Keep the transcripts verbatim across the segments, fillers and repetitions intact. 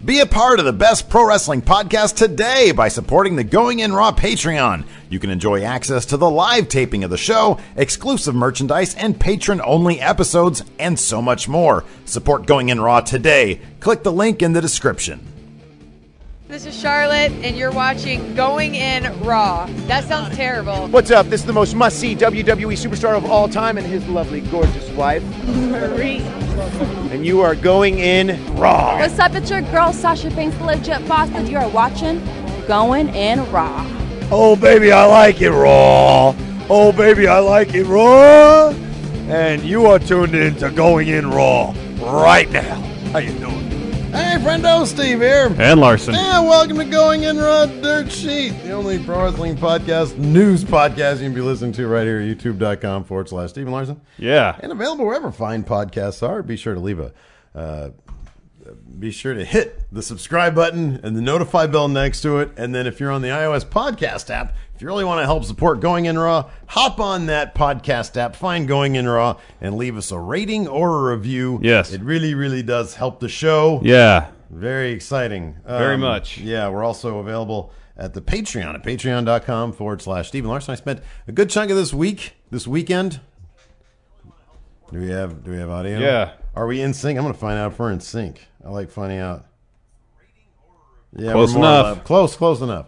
Be a part of the best pro wrestling podcast today by supporting the Going In Raw Patreon. You can enjoy access to the live taping of the show, exclusive merchandise, and patron-only episodes, and so much more. Support Going In Raw today. Click the link in the description. This is Charlotte, and you're watching Going In Raw. That sounds terrible. What's up? This is the most must-see W W E superstar of all time and his lovely, gorgeous wife, Marie. And you are going in Raw. What's up? It's your girl, Sasha Banks, the legit boss, and you are watching Going In Raw. Oh, baby, I like it raw. Oh, baby, I like it raw. And you are tuned in to Going In Raw right now. How you doing? Hey, friendo, Steve here. And Larson. Yeah, welcome to Going In Raw Dirt Sheet, the only pro wrestling podcast, news podcast you can be listening to right here at youtube.com forward slash Steven Larson. Yeah. And available wherever fine podcasts are. Be sure to leave a, uh, be sure to hit the subscribe button and the notify bell next to it. And then if you're on the iOS podcast app, if you really want to help support Going In Raw, hop on that podcast app, find Going In Raw, and leave us a rating or a review. Yes. It really, really does help the show. Yeah. Very exciting. Very Um, much. Yeah, we're also available at the Patreon at patreon.com forward slash Steven Larson. I spent a good chunk of this week, this weekend. Do we have do we have audio? Yeah. Are we in sync? I'm going to find out if we're in sync. I like finding out. Yeah, Close we're more enough. alive. Close, close enough.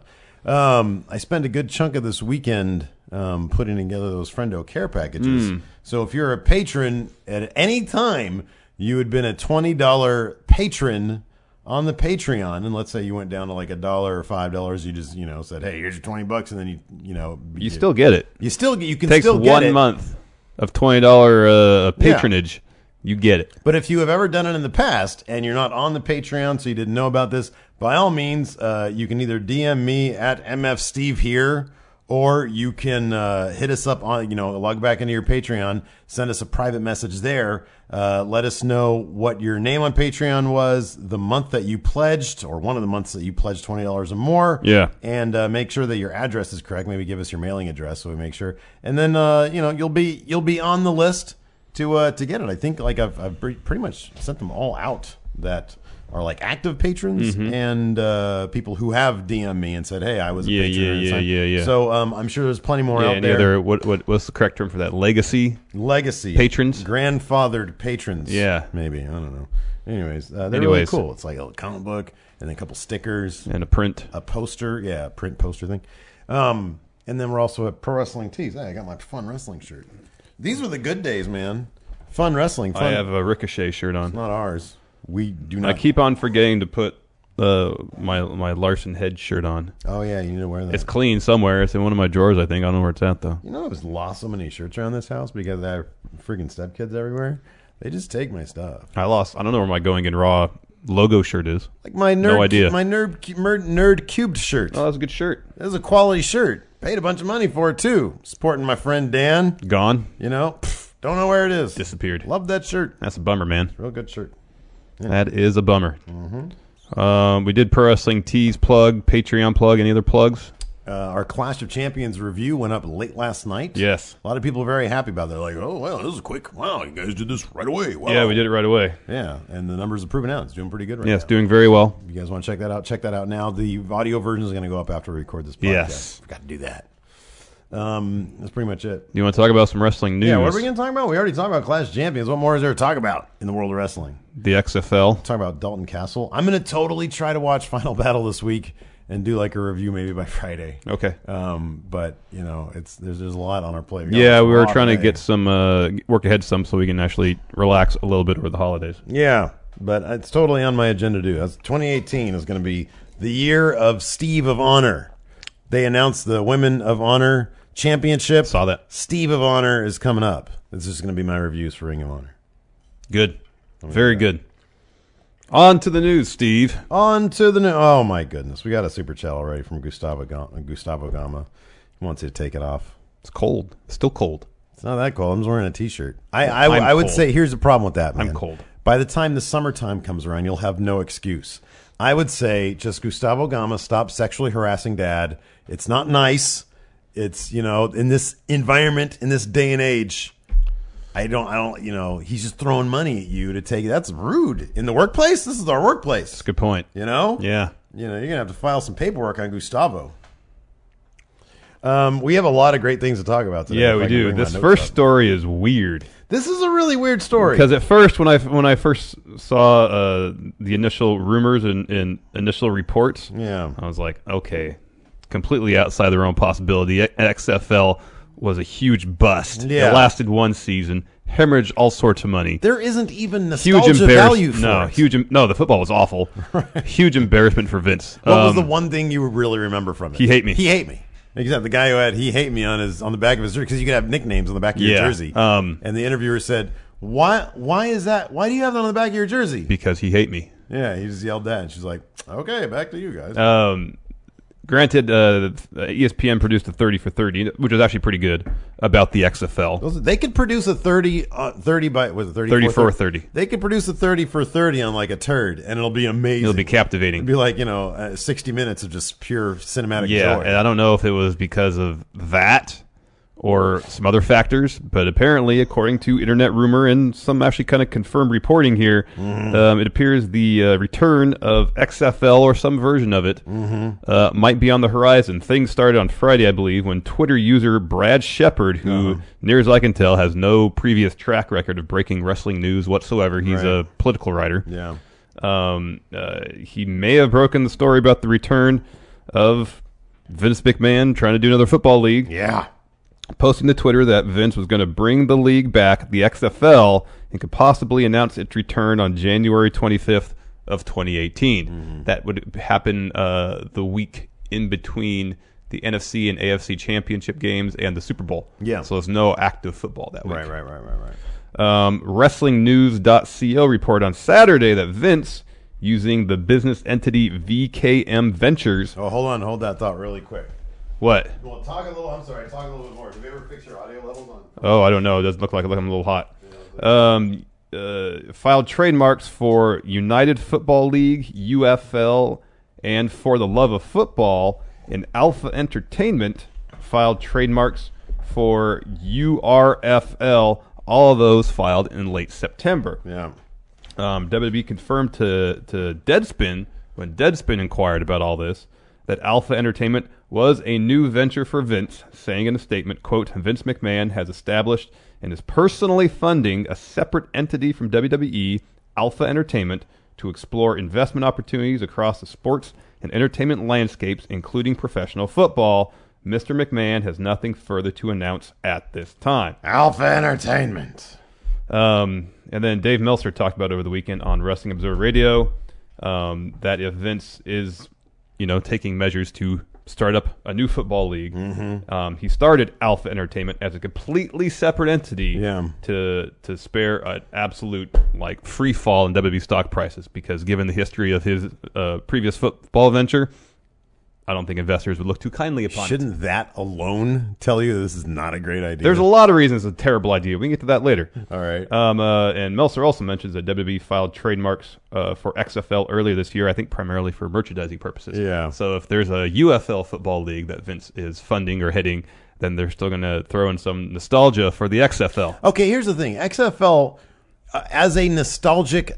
Um, I spent a good chunk of this weekend um, putting together those Friendo care packages. Mm. So if you're a patron at any time, you had been a twenty dollars patron on the Patreon, and let's say you went down to like a dollar or five dollars, you just you know said, "Hey, here's your twenty bucks," and then you you know You still get it. you still you can It takes still get one it. month of twenty dollars uh, patronage. You get it. But if you have ever done it in the past and you're not on the Patreon, so you didn't know about this, by all means, uh, you can either D M me at M F Steve here, or you can uh, hit us up on, you know, log back into your Patreon, send us a private message there. Uh, let us know what your name on Patreon was, the month that you pledged, or one of the months that you pledged twenty dollars or more. Yeah. And uh, make sure that your address is correct. Maybe give us your mailing address so we make sure. And then, uh, you know, you'll be you'll be on the list to uh, to get it. I think like I've, I've pretty much sent them all out that are like active patrons Mm-hmm. and uh, people who have D M'd me and said, "Hey, I was a Yeah, patron." yeah, and yeah, signed. yeah, yeah. So um, I'm sure there's plenty more Yeah, out any there. other, what, what, what's the correct term for that? Legacy? Legacy Patrons? grandfathered patrons. Yeah. maybe I don't know. Anyways, uh, they're Anyways. really cool. It's like a comic book and then a couple stickers, And a print. a poster, yeah, a print poster thing. Um, and then we're also at Pro Wrestling Tees. Hey, I got my Fun Wrestling shirt. These were the good days, man. Fun Wrestling. Fun. I have a Ricochet shirt on. Not ours. We do not. I keep on forgetting to put uh, my my Larson head shirt on. Oh yeah, you need to wear that. It's clean somewhere. It's in one of my drawers, I think. I don't know where it's at, though. You know, I've lost so many shirts around this house because I have freaking stepkids everywhere. They just take my stuff. I lost. I don't know where my Going In Raw logo shirt is. Like my nerd, No idea. my nerd, nerd, nerd cubed shirt. Oh, that's a good shirt. That was a quality shirt. Paid a bunch of money for it too. Supporting my friend Dan. Gone. You know, pff, don't know where it is. Disappeared. Love that shirt. That's a bummer, man. Real good shirt. That is a bummer. Mm-hmm. Um, we did Pro Wrestling Tees plug, Patreon plug. Any other plugs? Uh, our Clash of Champions review went up late last night. Yes. A lot of people are very happy about it. They're like, oh, wow, this is quick. Wow, you guys did this right away. Wow. Yeah, we did it right away. Yeah, and the numbers have proven out. It's doing pretty good right Yeah, now. it's doing very well. If you guys want to check that out, check that out now. The audio version is going to go up after we record this podcast. Yes. Forgot to do that. Um, that's pretty much it. You want to talk about some wrestling news? Yeah, what are we going to talk about? We already talked about Clash of Champions. What more is there to talk about in the world of wrestling? The X F L. Talk about Dalton Castle. I'm going to totally try to watch Final Battle this week and do like a review maybe by Friday. Okay. Um, but you know, it's there's there's a lot on our plate. gotta Yeah, watch we were Raw trying to today. get some uh, work ahead some so we can actually relax a little bit over the holidays. Yeah, but it's totally on my agenda to do. That's twenty eighteen is going to be the year of Steve of Honor. They announced the Women of Honor Championship. Saw that. Steve of Honor is coming up. This is going to be my reviews for Ring of Honor. Good. Very good. On to the news, Steve. On to the new. Oh my goodness, we got a super chat already from Gustavo Gama. Gustavo Gama. He wants you to take it off. It's cold. Still cold. It's not that cold. I'm just wearing a t-shirt. I I, I'm I would cold. say here's the problem with that, man. I'm cold. By the time the summertime comes around, you'll have no excuse. I would say just Gustavo Gama, stop sexually harassing Dad. It's not nice. It's, you know, in this environment, in this day and age, I don't, I don't, you know, he's just throwing money at you to take. That's rude in the workplace. This is our workplace. That's a good point. You know, Yeah. you know, you're gonna have to file some paperwork on Gustavo. Um, we have a lot of great things to talk about today. Yeah, if we I can do. bring my This notes first up. story is weird. This is a really weird story. Because at first, when I when I first saw uh, the initial rumors and, and initial reports, Yeah. I was like, okay, completely outside the realm of possibility. X F L was a huge bust. Yeah. It lasted one season, hemorrhaged all sorts of money. there isn't even Huge nostalgia embarrassment. value for No, it. huge. em- No, the football was awful. Huge embarrassment for Vince. What was Um, the one thing you really remember from it? He hate me. He hate me. Exactly. The guy who had he hate me on his on the back of his jersey, because you could have nicknames on the back of your Yeah, jersey. um, and the interviewer said, "Why? Why is that? Why do you have that on the back of your jersey?" Because he hate me. Yeah, he just yelled that, and she's like, "Okay, back to you guys." Um, granted, uh, E S P N produced a thirty for thirty, which was actually pretty good, about the X F L. Those- they could produce a thirty, uh, thirty by was it thirty? thirty for thirty. They could produce a thirty for thirty on like a turd, and it'll be amazing. It'll be captivating. It'd be like you know uh, sixty minutes of just pure cinematic Yeah, joy. and I don't know if it was because of that or some other factors, but apparently, according to internet rumor and some actually kind of confirmed reporting here, Mm-hmm. um, it appears the uh, return of X F L or some version of it Mm-hmm. uh, might be on the horizon. Things started on Friday, I believe, when Twitter user Brad Shepard, who, Uh-huh. near as I can tell, has no previous track record of breaking wrestling news whatsoever. He's Right. a political writer. yeah. Um, uh, he may have broken the story about the return of Vince McMahon trying to do another football league, Yeah. posting to Twitter that Vince was going to bring the league back, the X F L, and could possibly announce its return on January twenty-fifth of twenty eighteen. Mm-hmm. That would happen uh, the week in between the N F C and A F C championship games and the Super Bowl. Yeah. So there's no active football that week. Right, right, right, right, right. Um, Wrestling News dot co report on Saturday that Vince, using the business entity V K M Ventures, Oh, hold on, hold that thought really quick. what? Well, talk a little. I'm sorry, talk a little bit more. Have you ever fixed your audio levels on? Oh, I don't know. It doesn't look like I'm a little hot. Um, uh, filed trademarks for United Football League, U F L, and For the Love of Football. And Alpha Entertainment filed trademarks for U R F L. All of those filed in late September. Yeah. Um, W W E confirmed to, to Deadspin, when Deadspin inquired about all this, that Alpha Entertainment was a new venture for Vince, saying in a statement, quote, Vince McMahon has established and is personally funding a separate entity from W W E, Alpha Entertainment, to explore investment opportunities across the sports and entertainment landscapes, including professional football. Mister McMahon has nothing further to announce at this time. Alpha Entertainment. Um, and then Dave Meltzer talked about over the weekend on Wrestling Observer Radio um, that if Vince is, you know, taking measures to start up a new football league, Mm-hmm. um, he started Alpha Entertainment as a completely separate entity Yeah. to to spare an absolute like free fall in W W E stock prices, because given the history of his uh, previous football venture, I don't think investors would look too kindly upon it. Shouldn't that alone tell you this is not a great idea? There's a lot of reasons it's a terrible idea. We can get to that later. All right. Um, uh, and Meltzer also mentions that W W E filed trademarks uh, for X F L earlier this year, I think primarily for merchandising purposes. Yeah. So if there's a U F L football league that Vince is funding or heading, then they're still going to throw in some nostalgia for the X F L. Okay, here's the thing. X F L, uh, as a nostalgic,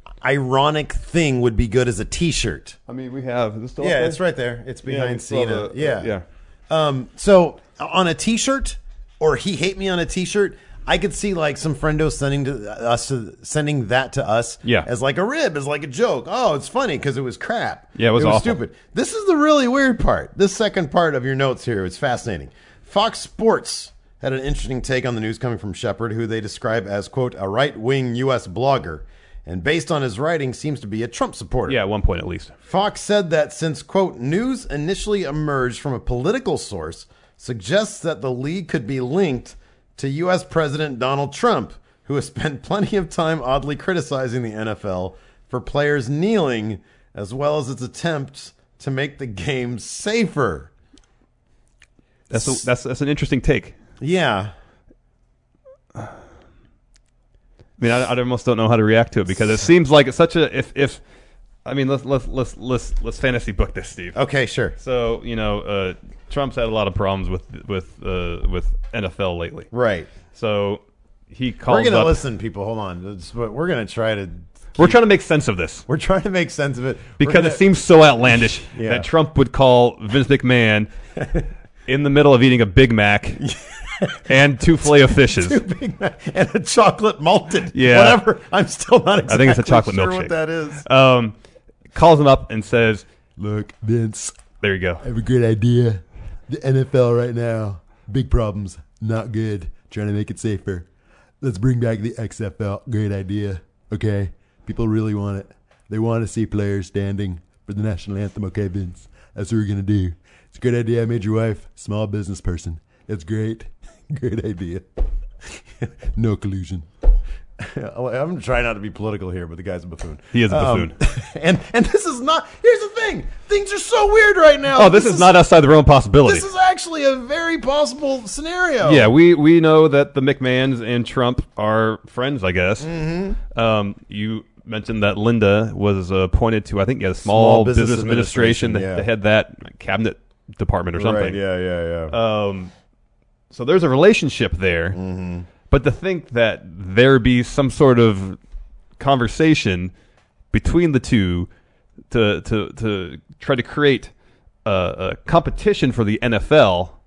ironic thing, would be good as a T-shirt. I mean, we have... Is this still Yeah, it's right there. It's behind Cena. Yeah. yeah. Um, so on a T-shirt, or he hate me on a T-shirt, I could see like some friendo sending to us, to, sending that to us, Yeah. as like a rib, as like a joke. Oh, it's funny because it was crap. Yeah, it was awful. stupid. This is the really weird part. This second part of your notes here is fascinating. Fox Sports had an interesting take on the news coming from Shepard, who they describe as, quote, a right-wing U S blogger, and based on his writing, seems to be a Trump supporter. Yeah, at one point at least. Fox said that since, quote, news initially emerged from a political source, suggests that the league could be linked to U S President Donald Trump, who has spent plenty of time oddly criticizing the N F L for players kneeling, as well as its attempts to make the game safer. That's a, that's that's an interesting take. Yeah. I mean, I, I almost don't know how to react to it, because it seems like it's such a if if. I mean, let's let's let's let's let's fantasy book this, Steve. Okay, sure. So you know, uh, Trump's had a lot of problems with with uh, with N F L lately. Right. So he calls We're gonna up. listen, people. Hold on. It's, we're gonna try to. We're trying to make sense of this We're trying to make sense of it because We're gonna, it seems so outlandish Yeah. that Trump would call Vince McMahon in the middle of eating a Big Mac and two filet of fishes. Two Big Mac and a chocolate malted. Yeah. Whatever. I'm still not exactly I think it's a chocolate sure milkshake. what that is. Um, calls him up and says, Look, Vince, "There you go." I have a great idea. The N F L right now, big problems, not good. Trying to make it safer. Let's bring back the X F L. Great idea. Okay? People really want it. They want to see players standing for the national anthem. Okay, Vince? That's what we're going to do. It's a great idea. I made your wife a small business person. It's great. Great idea. No collusion. I'm trying not to be political here, but the guy's a buffoon. He is a buffoon. Um, and and this is not. Here's the thing. Things are so weird right now. Oh, this, is, not outside the realm of possibility. This is actually a very possible scenario. Yeah, we, we know that the McMahons and Trump are friends, I guess. Mm-hmm. Um, you mentioned that Linda was appointed to, I think, yeah, the Small, Small Business, Business Administration. Administration, They, yeah. they had that cabinet department or something. Right. Yeah. Yeah. Yeah. Um, so there's a relationship there. Mm-hmm. But to think that there be some sort of conversation between the two to to to try to create a, a competition for the N F L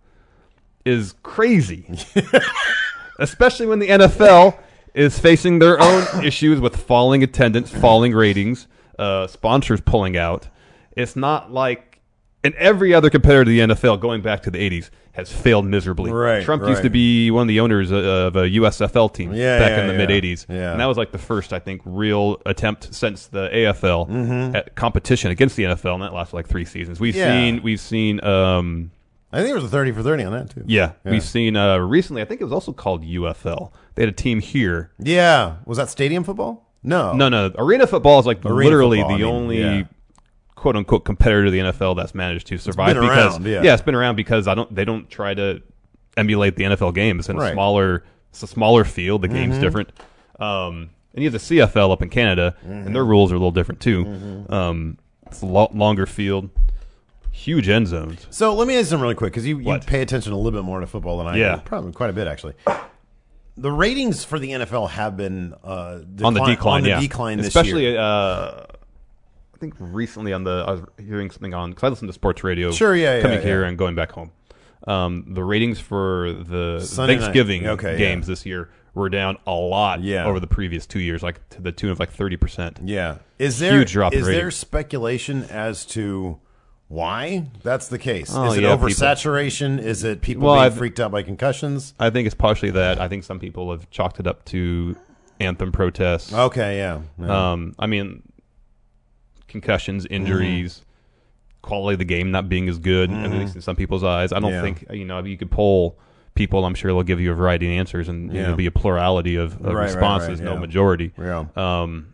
is crazy. Especially when the N F L is facing their own issues with falling attendance, falling ratings, uh, sponsors pulling out. It's not like, and every other competitor to the N F L going back to the eighties has failed miserably. Right, Trump right. used to be one of the owners of a U S F L team Yeah, back yeah, in the yeah. mid eighties. Yeah. And that was like the first, I think, real attempt since the A F L Mm-hmm. at competition against the N F L, and that lasted like three seasons. We've Yeah. seen, we've seen, um, I think there was a thirty for thirty on that too. yeah, Yeah. we've seen uh, recently. I think it was also called U F L. They had a team here. Yeah. Was that stadium football? No. No, no, arena football is like Arena literally football, the I mean, only yeah. quote unquote competitor to the N F L that's managed to survive been because around, yeah. it's been around because I don't they don't try to emulate the N F L game. It's in a Right. Mm-hmm. smaller it's a smaller field. The game's different. Um, and you have the C F L up in Canada, and their rules are a little different too. Mm-hmm. Um, it's a lo- longer field, huge end zones. So let me ask you something really quick because you, you What? pay attention a little bit more to football than I Yeah. do. Probably quite a bit actually. The ratings for the N F L have been uh, decline, on the decline, on the yeah. decline this Especially, year. uh, I think recently on the I was hearing something on because I listen to sports radio. Sure, yeah, yeah, coming yeah. here and going back home. Um, the ratings for the Sunday night. Thanksgiving Okay, yeah. games this year were down a lot Yeah. over the previous two years, like to the tune of like thirty percent. Yeah. Is there Huge drop in is there ratings. speculation as to why that's the case? Oh, is it yeah, people- oversaturation? Is it people Well, being I've- freaked out by concussions? I think it's partially that. I think some people have chalked it up to anthem protests. Okay, yeah. yeah. Um, I mean, concussions, injuries, quality of the game not being as good, at least in some people's eyes. I don't Yeah. think, you know, if you could poll people, I'm sure they'll give you a variety of answers, and Yeah. there'll be a plurality of, of Right, right, responses, right, no yeah. majority. yeah. Um,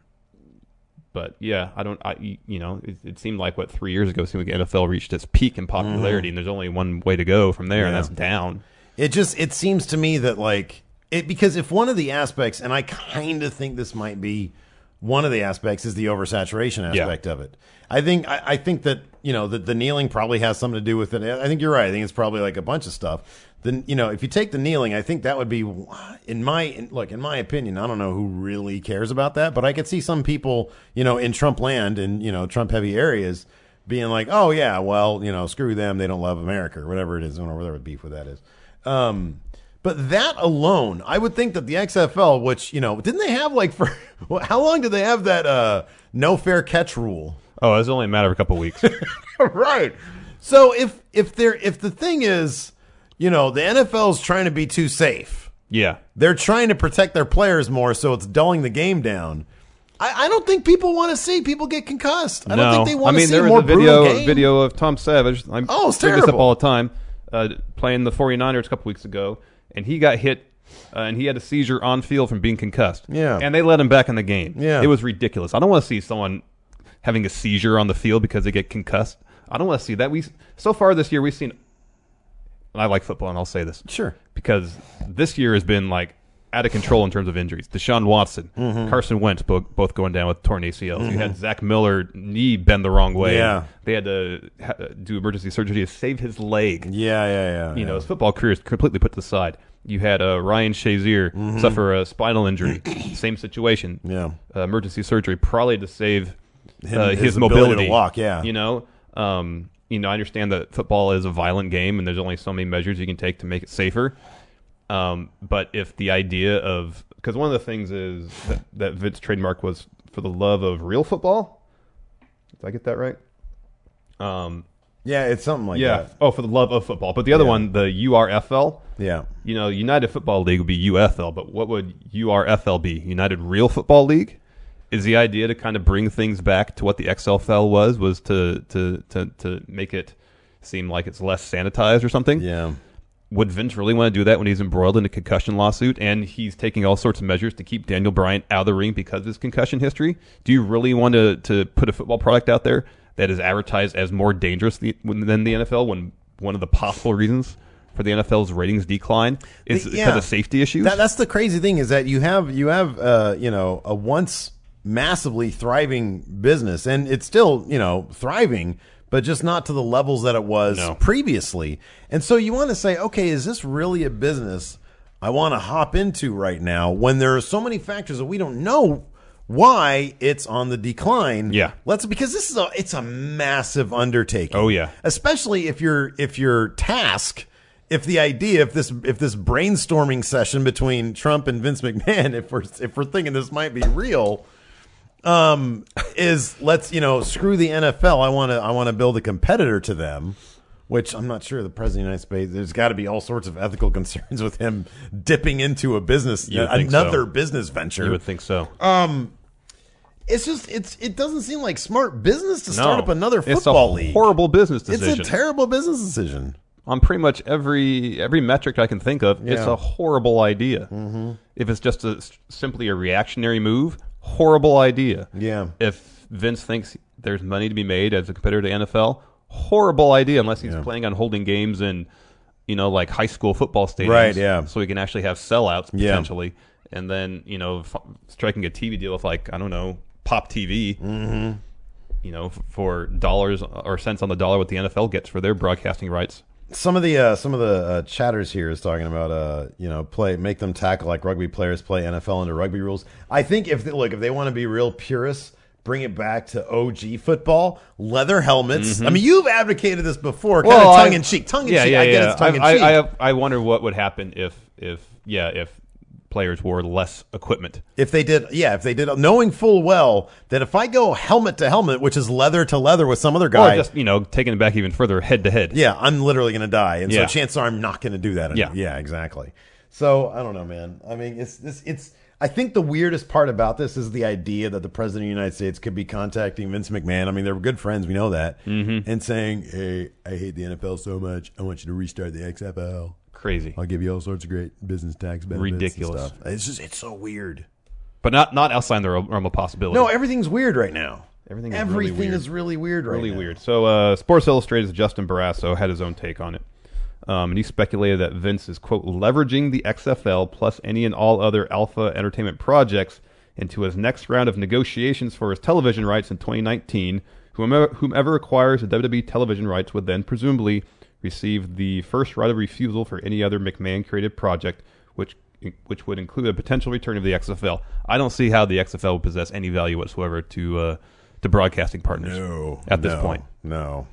but yeah, I don't. I you know, it, it seemed like what three years ago, it seemed like the N F L reached its peak in popularity, and there's only one way to go from there, and Yeah. that's down. It just it seems to me that like it because if one of the aspects, and I kind of think this might be one of the aspects, is the oversaturation aspect of it. I think I, I think that you know that the kneeling probably has something to do with it. I think you're right. I think it's probably like a bunch of stuff. Then you know if you take the kneeling, I think that would be in my in, look in my opinion. I don't know who really cares about that, but I could see some people you know in Trump land and you know Trump heavy areas being like, oh yeah, well you know screw them, they don't love America or whatever it is, or whatever beef with that is. Um, but that alone, I would think that the X F L, which, you know, didn't they have like for how long did they have that uh, no fair catch rule? Oh, it's only a matter of a couple of weeks. Right. So if if they're if the thing is, you know, the N F L's trying to be too safe, Yeah. they're trying to protect their players more, so it's dulling the game down. I, I don't think people want to see people get concussed. I no. don't think they want I mean, to see there a was more a video brutal game. video of Tom Savage. I Oh, it's bring this up terrible. all the time. Uh, playing the 49ers a couple weeks ago, and he got hit, uh, and he had a seizure on field from being concussed. Yeah. And they let him back in the game. Yeah. It was ridiculous. I don't want to see someone having a seizure on the field because they get concussed. I don't want to see that. We so far this year we've seen. And I like football, and I'll say this Sure. because this year has been like out of control in terms of injuries. Deshaun Watson, Mm-hmm. Carson Wentz, both, both going down with torn A C Ls. You had Zach Miller knee bend the wrong way. Yeah. They had to ha- do emergency surgery to save his leg. Yeah, yeah, yeah. You yeah. know, his football career is completely put to the side. You had uh, Ryan Shazier Mm-hmm. suffer a spinal injury. Same situation. Yeah. Uh, emergency surgery, probably to save Him- uh, his, his ability mobility to walk, yeah. You know, um, you know, I understand that football is a violent game, and there's only so many measures you can take to make it safer. Um, but if the idea of because one of the things is that, that Vince trademark was for the love of real football. Did I get that right? Um, Yeah, it's something like yeah. that. Oh, for the love of football. But the other Yeah. one, the U R F L. Yeah. You know, United Football League would be U F L, but what would U R F L be? United Real Football League? Is the idea to kind of bring things back to what the X F L was, was to to to, to make it seem like it's less sanitized or something? Yeah. Would Vince really want to do that when he's embroiled in a concussion lawsuit and he's taking all sorts of measures to keep Daniel Bryant out of the ring because of his concussion history? Do you really want to, to put a football product out there that is advertised as more dangerous the, than the N F L when one of the possible reasons for the N F L's ratings decline is The- because yeah. of safety issues? That, that's the crazy thing is that you have you have uh, you know a once massively thriving business, and it's still you know thriving, but just not to the levels that it was No. previously. And so you want to say, okay, is this really a business I want to hop into right now when there are so many factors that we don't know why it's on the decline? Yeah. Let's because this is a it's a massive undertaking. Oh, yeah. Especially if your if your task if the idea if this if this brainstorming session between Trump and Vince McMahon if we're if we're thinking this might be real um is let's you know screw the N F L I want to I want to build a competitor to them, which I'm not sure the president of the United States there's got to be all sorts of ethical concerns with him dipping into a business You would think so. another business venture. You would think so. It's just it's it doesn't seem like smart business to start up another It's football a league. horrible business decision. It's a terrible business decision. On pretty much every every metric I can think of, it's Yeah. a horrible idea. Mm-hmm. If it's just a, simply a reactionary move, horrible idea. Yeah. If Vince thinks there's money to be made as a competitor to N F L, horrible idea unless he's Yeah. planning on holding games in, you know, like high school football stadiums. Right, yeah. So he can actually have sellouts Yeah. potentially. And then, you know, f- striking a T V deal with, like, I don't know, Pop T V. Mm-hmm. You know, f- for dollars or cents on the dollar what the N F L gets for their broadcasting rights. Some of the uh, some of the uh, chatters here is talking about uh, you know play make them tackle like rugby players play N F L under rugby rules. I think if they, look if they want to be real purists, bring it back to O G football, leather helmets. I mean, you've advocated this before, kind Well, of I- tongue in cheek, tongue in yeah, cheek. yeah, I get yeah. it's tongue in I, cheek. I, I, I wonder what would happen if, if, yeah, if players wore less equipment. If they did, yeah, if they did, knowing full well that if I go helmet to helmet, which is leather to leather with some other guy, Or just, you know, taking it back even further, head to head. yeah, I'm literally going to die, and Yeah. so chances are I'm not going to do that. Yeah. yeah, exactly. So I don't know, man. I mean, it's this. It's. I think the weirdest part about this is the idea that the president of the United States could be contacting Vince McMahon. I mean, they're good friends, we know that, mm-hmm. and saying, "Hey, I hate the N F L so much. I want you to restart the X F L. Crazy. I'll give you all sorts of great business tax benefits." Ridiculous. And stuff. It's just, it's so weird. But not, not outside the realm of possibility. No, everything's weird right now. Everything is really Everything weird. is really weird right really now. weird. So, uh, Sports Illustrated's Justin Barrasso had his own take on it. Um, and he speculated that Vince is, quote, leveraging the X F L plus any and all other Alpha Entertainment projects into his next round of negotiations for his television rights in twenty nineteen. Whomever, whomever acquires the W W E television rights would then presumably receive the first right of refusal for any other McMahon-created project, which which would include a potential return of the X F L. I don't see how the X F L would possess any value whatsoever to uh, to broadcasting partners No, at this no, point. No.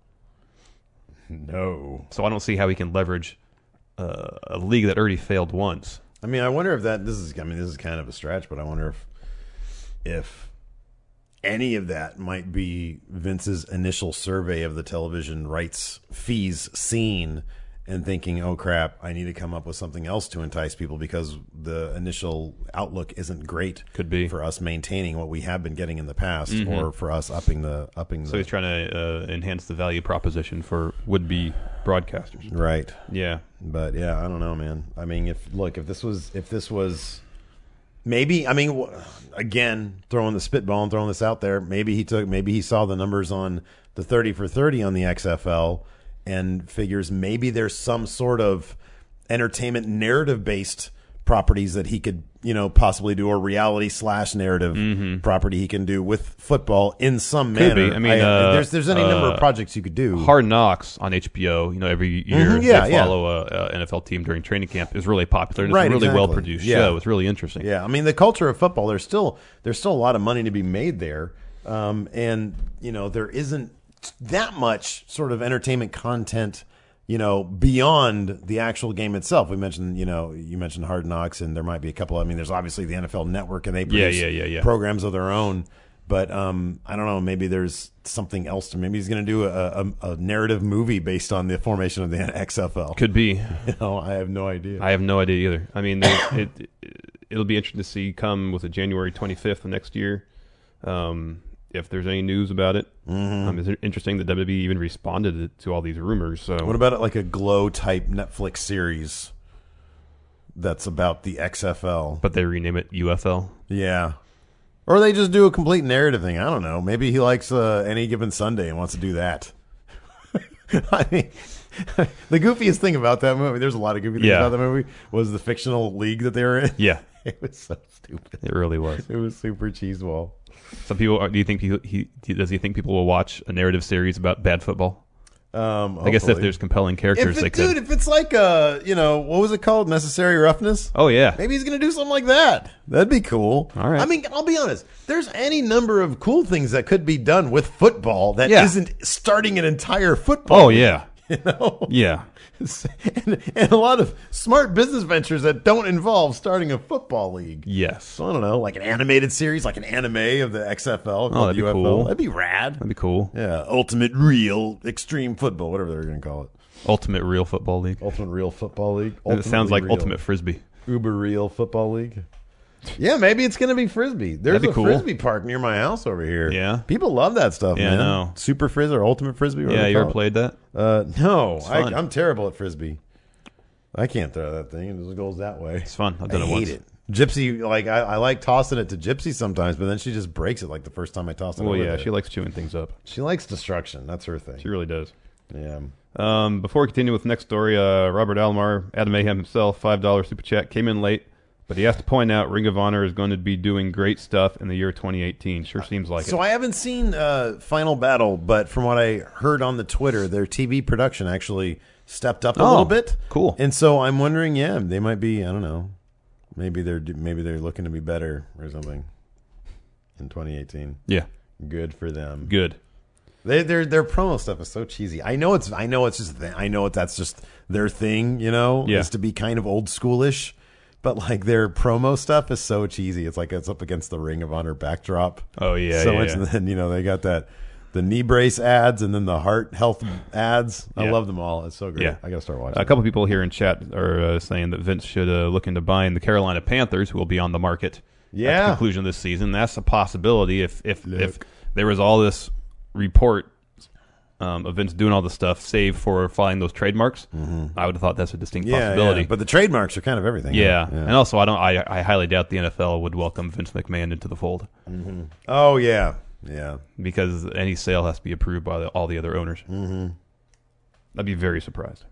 No. So I don't see how he can leverage uh, a league that already failed once. I mean, I wonder if that this is. I mean, this is kind of a stretch, but I wonder if if any of that might be Vince's initial survey of the television rights fees scene and thinking, "Oh crap, I need to come up with something else to entice people because the initial outlook isn't great." Could be. for us maintaining what we have been getting in the past, or for us upping the upping. So the, he's trying to uh, enhance the value proposition for would-be broadcasters. right. Yeah. But yeah, I don't know, man. I mean, if look, if this was, if this was, maybe. I mean, w- again, throwing the spitball and throwing this out there. Maybe he took, maybe he saw the numbers on the thirty for thirty on the X F L and figures maybe there's some sort of entertainment narrative based properties that he could, you know, possibly do, or reality slash narrative Mm-hmm. property he can do with football in some Could manner. be. I mean, uh, there's there's any number uh, of projects you could do. Hard Knocks on H B O, you know, every year Mhm, yeah, they yeah. follow a, a N F L team during training camp is really popular. And Right, it's a really exactly. well produced Yeah. show. It's really interesting. Yeah, I mean the culture of football. There's still there's still a lot of money to be made there, um, and you know there isn't that much sort of entertainment content, you know, beyond the actual game itself. We mentioned, you know, you mentioned Hard Knocks, and there might be a couple. I mean, there's obviously the N F L Network, and they Yeah, produce yeah, yeah, yeah. programs of their own. But um, I don't know. Maybe there's something else. To, maybe he's going to do a, a, a narrative movie based on the formation of the X F L. Could be. You know, I have no idea. I have no idea either. I mean, there's- it, it it'll be interesting to see come with a January twenty-fifth of next year. Um, if there's any news about it, Mm-hmm. um, it's interesting that W W E even responded to all these rumors. So What about it like a Glow type Netflix series that's about the X F L? but they rename it U F L. Yeah. Or they just do a complete narrative thing. I don't know. Maybe he likes uh, Any Given Sunday and wants to do that. I mean, the goofiest thing about that movie, there's a lot of goofy things Yeah. about that movie, was the fictional league that they were in. Yeah, It was so stupid. it really was. It was super cheeseball. Some people are, do you think he, he does he think people will watch a narrative series about bad football? Um, I guess if hopefully. there's compelling characters, if they it, could. dude, if it's like uh, you know, what was it called? Necessary Roughness? Oh yeah, Maybe he's going to do something like that. That'd be cool. All right. I mean, I'll be honest. There's any number of cool things that could be done with football that Yeah. not starting an entire football. Oh league, yeah, You know? yeah. and, and a lot of smart business ventures that don't involve starting a football league. Yes, So I don't know, like an animated series, like an anime of the X F L called Oh, that'd be U F L. cool. That'd be rad. that'd be cool. Yeah, Ultimate Real Extreme Football, whatever they're going to call it. Ultimate Real Football League. Ultimate Real Football League. And it sounds Ultimately like Real. Ultimate Frisbee. Uber Real Football League. Yeah, maybe it's going to be Frisbee. There's That'd be a cool. Frisbee park near my house over here. Yeah. People love that stuff, Yeah, I man. know. Super Frisbee or Ultimate Frisbee. whatever Yeah, they you ever call it. played that? Uh, no, I, fun. I'm terrible at Frisbee. I can't throw that thing. It just goes that way. It's fun. I've I done it hate once. it. Gypsy, like, I, I like tossing it to Gypsy sometimes, but then she just breaks it like the first time I toss it. Well, over yeah, there. she likes chewing things up. She likes destruction. That's her thing. She really does. Yeah. Um, before we continue with the next story, uh, Robert Alomar, Adam Mayhem himself, five dollars super chat, came in late, but he has to point out Ring of Honor is going to be doing great stuff in the year twenty eighteen. Sure seems like So it. I haven't seen uh, Final Battle, but from what I heard on the Twitter, their T V production actually stepped up a Oh, little bit. cool. And so I'm wondering, yeah, they might be. I don't know. Maybe they're maybe they're looking to be better or something in twenty eighteen. Yeah, Good for them. good. They, their their promo stuff is so cheesy. I know it's I know it's just th- I know that's just their thing. You know, Yeah. is to be kind of old schoolish. But like their promo stuff is so cheesy. It's like it's up against the Ring of Honor backdrop. Oh, yeah, so yeah, much. yeah. And then you know they got that the knee brace ads and then the heart health ads. I Yeah. love them all. It's so great. Yeah. I gotta start watching. A couple people here in chat are uh, saying that Vince should uh, look into buying the Carolina Panthers, who will be on the market at Yeah. the conclusion of this season. That's a possibility if if, Look. if there was all this report um, of Vince doing all this stuff, save for filing those trademarks. I would have thought that's a distinct yeah, possibility. yeah. But the trademarks are kind of everything. yeah. yeah. and also I don't. I, I highly doubt the N F L would welcome Vince McMahon into the fold Oh yeah, yeah. because any sale has to be approved by the, all the other owners. Mm-hmm. I'd be very surprised.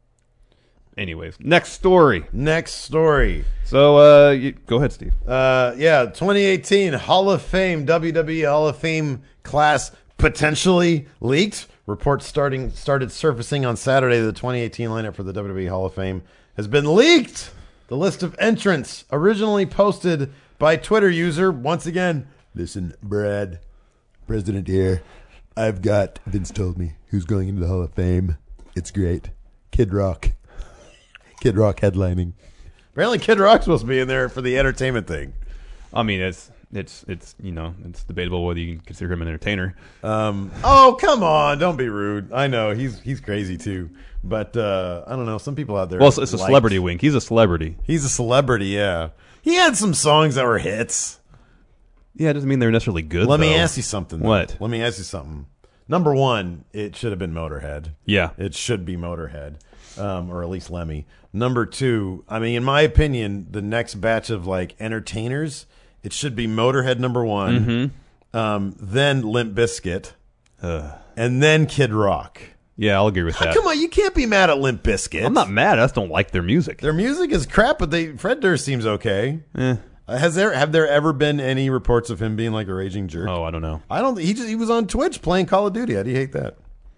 Anyways, next story. Next story. So, uh, you, go ahead, Steve. Uh, yeah, twenty eighteen Hall of Fame, W W E Hall of Fame class potentially leaked. Reports starting started surfacing on Saturday. The twenty eighteen lineup for the W W E Hall of Fame has been leaked. The list of entrants, originally posted by Twitter user, once again, listen, Brad, President here. I've got, Vince told me, who's going into the Hall of Fame. It's great. Kid Rock. Kid Rock headlining. Apparently Kid Rock's supposed to be in there for the entertainment thing. I mean, it's it's it's you know it's debatable whether you can consider him an entertainer. Um, oh, come on. Don't be rude. I know he's he's crazy too. But uh, I don't know. Some people out there. Well, it's, it's a liked- celebrity wink. He's a celebrity. He's a celebrity, yeah. He had some songs that were hits. Yeah, it doesn't mean they're necessarily good. Let me though. ask you something. though. What? Let me ask you something. Number one, it should have been Motorhead. Yeah, It should be Motorhead, um, or at least Lemmy. Number two, I mean, in my opinion, the next batch of like entertainers, it should be Motorhead number one, Mm-hmm. um, then Limp Bizkit, Ugh. and then Kid Rock. Yeah, I'll agree with Oh, that. come on, you can't be mad at Limp Bizkit. I'm not mad. I just don't like their music. Their music is crap, but they Fred Durst seems okay. Eh. Uh, has there have there ever been any reports of him being like a raging jerk? Oh, I don't know. I don't. He just he was on Twitch playing Call of Duty. How do you hate that?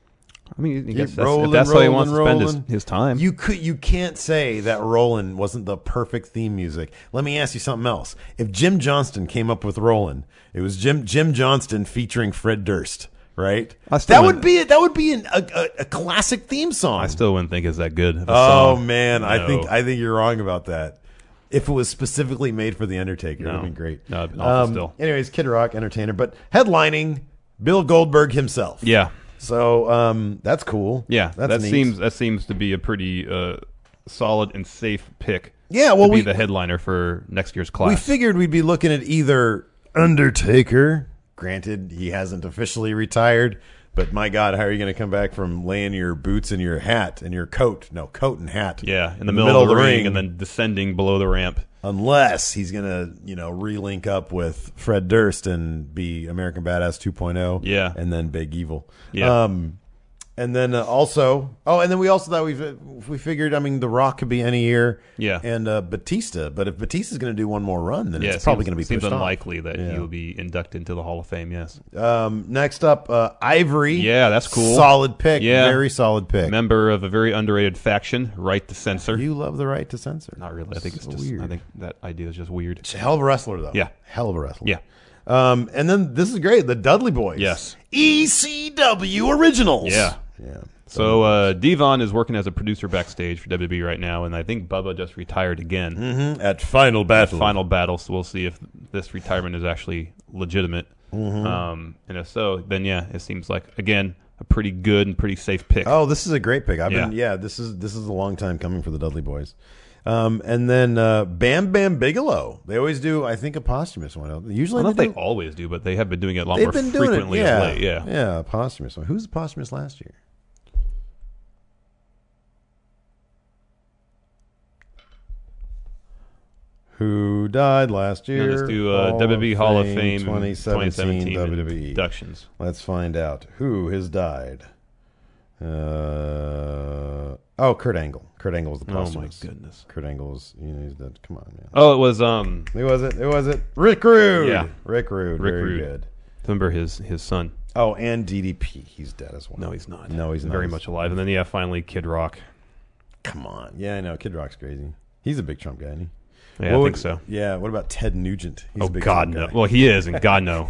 I mean, I Keep guess that's, rolling, if that's how he rolling, wants to spend his, rolling. his time. You could you can't say that Rollin' wasn't the perfect theme music. Let me ask you something else. If Jim Johnston came up with Rollin', it was Jim Jim Johnston featuring Fred Durst, right? I still That would wouldn't- be it. That would be an, a, a a classic theme song. I still wouldn't think it's that good. Of a Oh song. man, I No. think I think you're wrong about that. If it was specifically made for the Undertaker, it would No. have been great. No, it'd been awful still. Anyways, Kid Rock, entertainer, but headlining Bill Goldberg himself. Yeah, So um, that's cool. yeah. that's that neat. seems that seems to be a pretty uh, solid and safe pick. Yeah, well, to be we- the headliner for next year's class. We figured we'd be looking at either Undertaker. Granted, he hasn't officially retired, but my God, how are you going to come back from laying your boots and your hat and your coat? No, coat and hat. yeah, in the, middle, of the ring, and then descending below the ramp. Unless he's going to, you know, relink up with Fred Durst and be American Badass two point oh. Yeah. And then Big Evil. Yeah. Um, and then uh, also, oh, and then we also thought we we figured, I mean, The Rock could be any year. Yeah. And uh, Batista. But if Batista's going to do one more run, then Yeah, it's it probably seems- going to be seems pushed off. unlikely that Yeah. he will be inducted into the Hall of Fame. Yes, Um, next up, uh, Ivory. Yeah, that's cool. Solid pick. Yeah. Very solid pick. member of a very underrated faction, Right to Censor. You love the right to censor. Not really. I think it's So just. weird. I think that idea is just weird. He's a hell of a wrestler, though. Yeah. Hell of a wrestler. Yeah. Um, and then this is great. The Dudley Boys. Yes. E C W Originals. Yeah. Yeah. So uh, Devon is working as a producer backstage for W W E right now, and I think Bubba just retired again. Mhm. At Final Battle. Final battle, so we'll see if this retirement is actually legitimate. Mm-hmm. Um, and if so, then yeah, it seems like again a pretty good and pretty safe pick. Oh, this is a great pick. I've Yeah. been yeah. This is this is a long time coming for the Dudley Boys. Um, and then uh, Bam Bam Bigelow. They always do, I think, a posthumous one. I Usually don't know they if they do, always do, but they have been doing it a lot they've more been doing frequently it. Yeah. of late. Yeah. Yeah, a posthumous one. Who's the posthumous last year? Who died last year? Now let's do uh, W W E Hall of Fame twenty seventeen W W E. inductions. Let's find out who has died. Uh, oh, Kurt Angle. Kurt Angle was the Oh my posthumous. goodness. Kurt Angle was, you know, he's dead. Come on, man. Oh, it was um. Who was it? Who was it? Rick Rude. Yeah. Rick Rude. Rick Very Rude. good. Remember his his son? Oh, and D D P. He's dead as well. No, he's not. No, he's not. very He's- much alive. And then yeah, finally Kid Rock. Come on. Yeah, I know. Kid Rock's crazy. He's a big Trump guy, isn't he? Yeah, What I would- think so. Yeah. What about Ted Nugent? He's Oh a big God, Trump no. guy. Well, he is, and God no.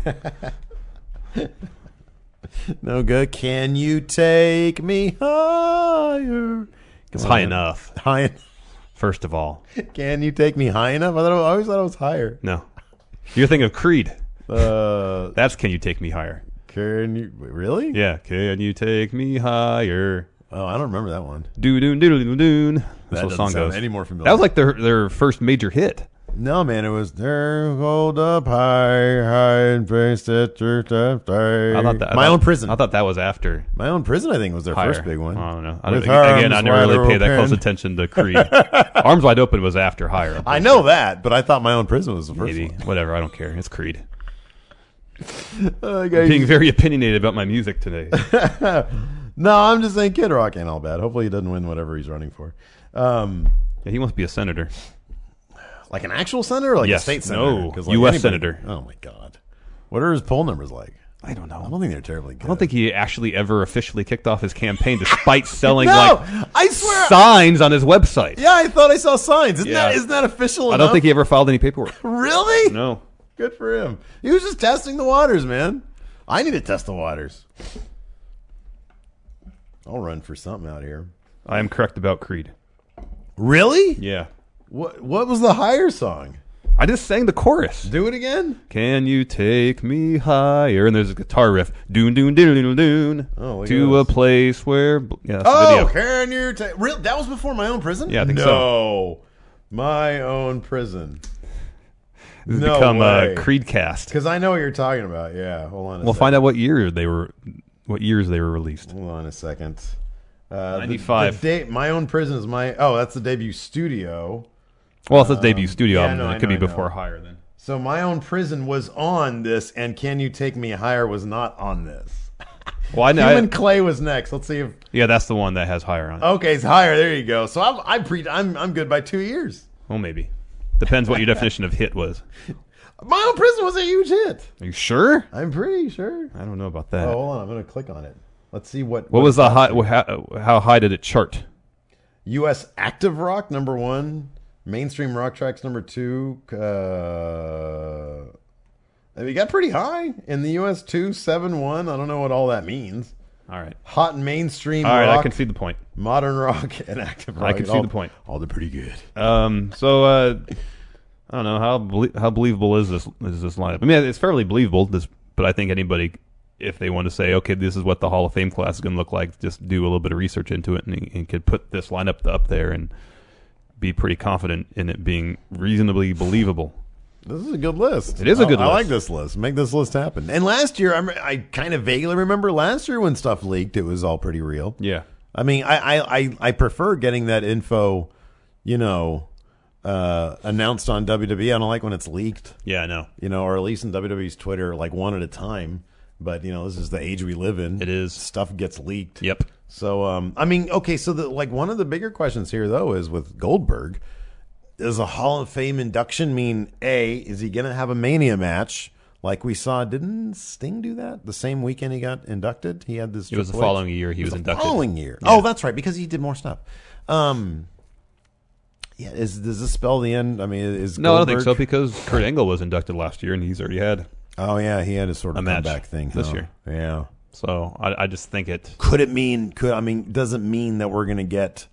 No good. Can you take me higher? It's Come high on. enough. High. First of all, Can you take me high enough? I, thought it was, I always thought it was higher. no. You're thinking of Creed. Uh, That's Can You Take Me Higher? can you wait, really? Yeah. Can you take me higher? Oh, I don't remember that one. Doo doo doo doo doon. That's That how the doesn't song sound goes. any more familiar. That was like their their first major hit. No, man, it was there. Hold up high, high and face it. I I thought that, I My thought- Own Prison. I thought that was after. My Own Prison, I think, was their Higher. first big one. I don't know. I With don't, again, I arms never really wide paid that close open. attention to Creed. Arms Wide Open was after Higher. I know that, but I thought My Own Prison was the first Maybe. one. Whatever. I don't care. It's Creed. Uh, guys- Being very opinionated about my music today. no, I'm just saying Kid Rock ain't all bad. Hopefully he doesn't win whatever he's running for. Um, Yeah, he wants to be a senator. like an actual senator or like Yes. a state senator? No. 'Cause, U S anybody- senator. Oh, my God. What are his poll numbers like? I don't know. I don't think they're terribly good. I don't think he actually ever officially kicked off his campaign despite selling No! like I swear. signs on his website. Yeah, I thought I saw signs. Isn't, Yeah. that, isn't that official I enough? don't think he ever filed any paperwork. Really? No. Good for him. He was just testing the waters, man. I need to test the waters. I'll run for something out here. I am correct about Creed. Really? Yeah. What What was the higher song? I just sang the chorus. Do it again. Can you take me higher? And there's a guitar riff. Doon, doon, doon, doon, doon. Oh, look to at a this. place where. Yeah, that's the Oh, video. can you take? Real? That was before My Own Prison. Yeah, I think no. so. My Own Prison. This has No become way. a Creedcast. Because I know what you're talking about. Yeah. Hold on. A We'll second. find out what year they were, what years they were released. Hold on a second. Uh, the- ninety-five. The, da- My Own Prison is my. Oh, that's the debut studio. Well, it's his debut studio yeah, album. no, then I it could know, be I know. before Higher then. So My Own Prison was on this, and Can You Take Me Higher was not on this. Well, I know. Human I- Clay was next. Let's see if. Yeah, that's the one that has higher on it. Okay, it's higher. There you go. So I'm I'm pre I'm I'm good by two years. Well, maybe. Depends what your definition of hit was. Mile Prison was a huge hit. Are you sure? I'm pretty sure. I don't know about that. Oh, hold on. I'm going to click on it. Let's see what. what was the high? How, how high did it chart? U S active rock number one, mainstream rock tracks number two. Uh, we got pretty high in the U S two seven one. I don't know what all that means. All right. Hot mainstream All right, rock, I can see the point. modern rock, and active rock. I can see all, the point. All they're pretty good. Um. So, uh, I don't know how belie- how believable is this is this lineup? I mean, it's fairly believable. This, but I think anybody, if they want to say, okay, this is what the Hall of Fame class is going to look like, just do a little bit of research into it, and, and could put this lineup up there and be pretty confident in it being reasonably believable. This is a good list. It is a good I, I list. like this list. Make this list happen. And last year, I'm, I kind of vaguely remember last year when stuff leaked, it was all pretty real. Yeah. I mean, I I, I, I prefer getting that info, you know, uh, announced on W W E. I don't like when it's leaked, Yeah, I know. you know, or at least in W W E's Twitter, like one at a time. But, you know, this is the age we live in. It is. Stuff gets leaked. Yep. So, um, I mean, okay, so the, like one of the bigger questions here, though, is with Goldberg. Does a Hall of Fame induction mean, A, is he going to have a Mania match like we saw? Didn't Sting do that the same weekend he got inducted? He had this. It was the Triple H? following year he It was the inducted. Following year. Yeah. Oh, that's right, because he did more stuff. Um, yeah, is does this spell the end? I mean, is No, I don't think so Goldberg- because Kurt Angle was inducted last year, and he's already had. Oh yeah, he had a sort of A match comeback thing this huh? year. Yeah. So I, I just think it. Could it mean? Could I mean? Does it mean that we're going to get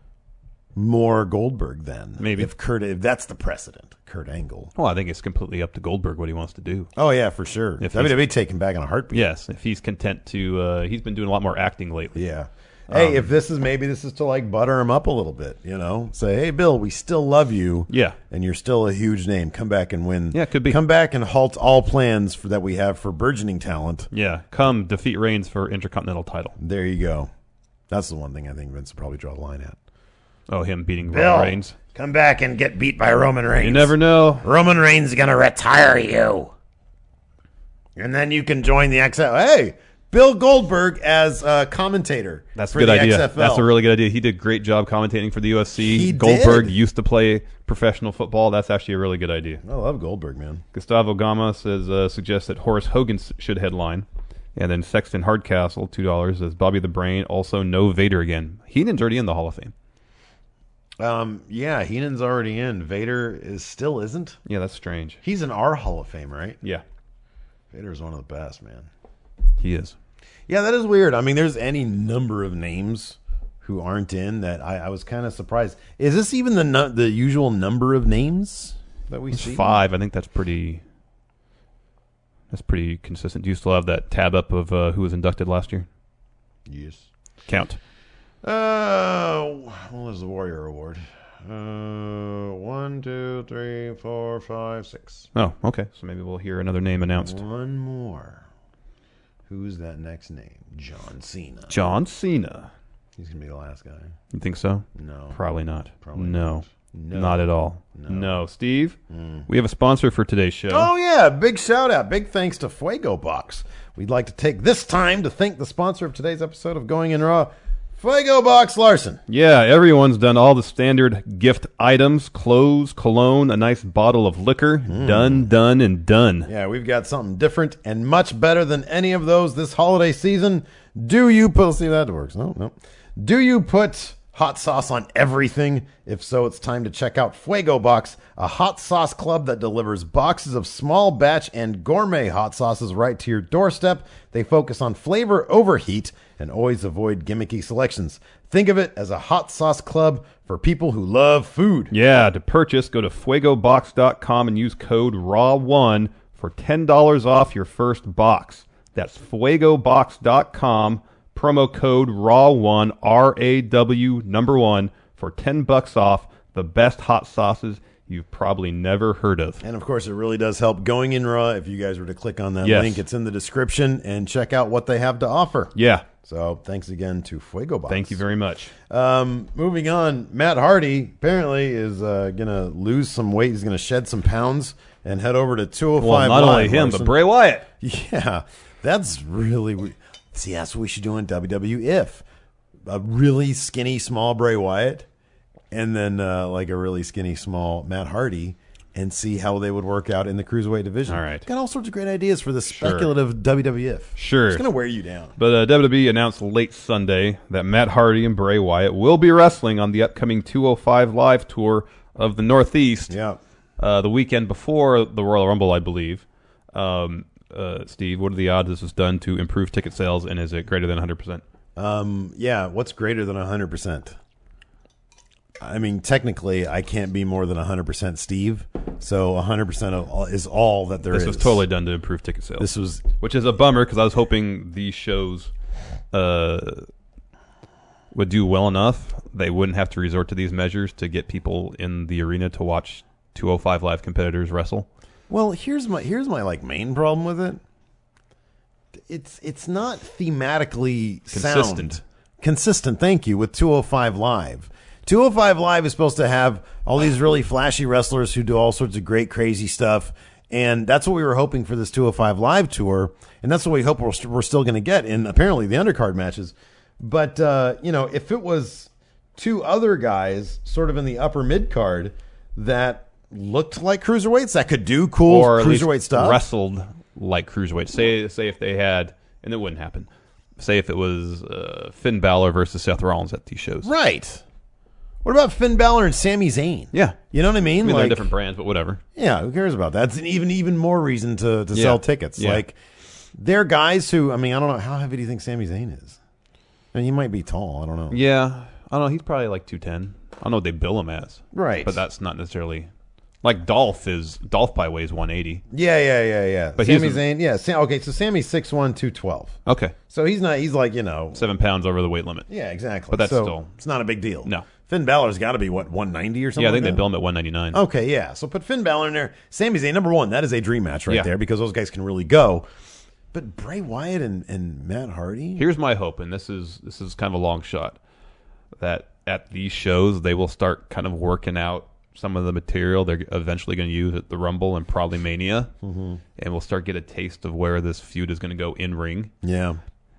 more Goldberg then? Maybe. if Kurt, if that's the precedent, Kurt Angle. Well, I think it's completely up to Goldberg what he wants to do. Oh yeah, for sure. If W W E take him back in a heartbeat. Yes, if he's content to, uh, he's been doing a lot more acting lately. Yeah. Hey, Um, if this is maybe this is to like butter him up a little bit, you know, say, hey, Bill, we still love you. Yeah. And you're still a huge name. Come back and win. Yeah, could be. Come back and halt all plans for that we have for burgeoning talent. Yeah, come defeat Reigns for Intercontinental title. There you go. That's the one thing I think Vince will probably draw the line at. Oh, him beating Bill, Roman Reigns. come back and get beat by Roman Reigns. You never know. Roman Reigns is going to retire you. And then you can join the X F L. Hey, Bill Goldberg as a commentator. That's a for good the idea. X F L. That's a really good idea. He did a great job commentating for the U F C. He Goldberg did. used to play professional football. That's actually a really good idea. I love Goldberg, man. Gustavo Gama says uh, suggests that Horace Hogan s- should headline, and then Sexton Hardcastle two dollars says Bobby the Brain. Also, no Vader again. Heenan's already in the Hall of Fame. Um, yeah, Heenan's already in. Vader is still isn't. Yeah, that's strange. He's in our Hall of Fame, right? Yeah, Vader's one of the best, man. he is. Yeah, that is weird. I mean, there's any number of names who aren't in that. I, I was kind of surprised. Is this even the nu- the usual number of names that we It's see? five. I think that's pretty. That's pretty consistent. Do you still have that tab up of uh, who was inducted last year? Yes. Count. Uh, what was the Warrior Award? Uh, one, two, three, four, five, six. Oh, okay. So maybe we'll hear another name announced. One more. Who's that next name? John Cena. John Cena. He's gonna be the last guy. You think so? No. Probably not. Probably no. not. No. Not at all. No. No. Steve, Mm. we have a sponsor for today's show. Oh yeah, big shout out, big thanks to Fuego Box. We'd like to take this time to thank the sponsor of today's episode of Going in Raw, Fuego Box Larson. Yeah, everyone's done all the standard gift items, clothes, cologne, a nice bottle of liquor. Done, done, and done. Yeah, we've got something different and much better than any of those this holiday season. Do you put, let's see if that works. No, no. Do you put hot sauce on everything? If so, it's time to check out Fuego Box, a hot sauce club that delivers boxes of small batch and gourmet hot sauces right to your doorstep. They focus on flavor overheat and always avoid gimmicky selections. Think of it as a hot sauce club for people who love food. Yeah, to purchase, go to fuego box dot com and use code R A W one for ten dollars off your first box. That's fuego box dot com, promo code R A W one, R A W number one, for ten bucks off the best hot sauces you've probably never heard of. And of course, it really does help Going in Raw. If you guys were to click on that Yes. link, it's in the description, and check out what they have to offer. Yeah, So thanks again to Fuego Box. thank you very much. Um, moving on, Matt Hardy apparently is uh, going to lose some weight. He's going to shed some pounds and head over to two oh five Well, not Live, only him, Larson. but Bray Wyatt. Yeah, that's really we- See, that's what we should do in W W F. A really skinny, small Bray Wyatt, and then uh, like a really skinny, small Matt Hardy, and see how they would work out in the Cruiserweight division. All right. Got all sorts of great ideas for the Sure. speculative W W F. Sure. It's going to wear you down. But uh, W W E announced late Sunday that Matt Hardy and Bray Wyatt will be wrestling on the upcoming two oh five Live tour of the Northeast. Yeah. Uh, the weekend before the Royal Rumble, I believe. Um, uh, Steve, what are the odds this was done to improve ticket sales, and is it greater than one hundred percent? Um, yeah, what's greater than one hundred percent? I mean, technically, I can't be more than one hundred percent Steve, so one hundred percent of all, is all that there This is. was totally done to improve ticket sales. This was... Which is a bummer, because I was hoping these shows uh, would do well enough. They wouldn't have to resort to these measures to get people in the arena to watch two oh five Live competitors wrestle. Well, here's my here's my like main problem with it. It's it's not thematically Consistent. sound. Consistent, thank you, with two oh five Live. two oh five Live is supposed to have all these really flashy wrestlers who do all sorts of great, crazy stuff, and that's what we were hoping for this two oh five Live tour, and that's what we hope we're, st- we're still going to get in, apparently, the undercard matches. But, uh, you know, if it was two other guys sort of in the upper mid-card that looked like cruiserweights, that could do cool Or at least cruiserweight stuff. wrestled like cruiserweight. Say, say if they had, and it wouldn't happen, say if it was uh, Finn Balor versus Seth Rollins at these shows. Right. What about Finn Balor and Sami Zayn? Yeah. You know what I mean? I mean, like, they're different brands, but whatever. Yeah, who cares about that? That's an even even more reason to, to Yeah. sell tickets. Yeah. Like, they're guys who, I mean, I don't know, how heavy do you think Sami Zayn is? I mean, he might be tall. I don't know. Yeah. I don't know. He's probably like two ten. I don't know what they bill him as. Right. But that's not necessarily... Like Dolph is... Dolph probably weighs one eighty. Yeah, yeah, yeah, yeah. But Sami he's a- Zayn, yeah. Sam, okay, so Sammy's six one, two twelve. Okay. So he's not, he's like, you know. Seven pounds over the weight limit. Yeah, exactly. But that's So still- it's not a big deal. No. Finn Balor's got to be, what, one ninety or something Yeah, I think like they that? bill him at one ninety-nine. Okay, yeah. So put Finn Balor in there. Sami Zayn, number one, that is a dream match right Yeah. there because those guys can really go. But Bray Wyatt and, and Matt Hardy? Here's my hope, and this is this is kind of a long shot, that at these shows they will start kind of working out some of the material they're eventually going to use at the Rumble and probably Mania, mm-hmm. and we'll start get a taste of where this feud is going to go in ring. Yeah.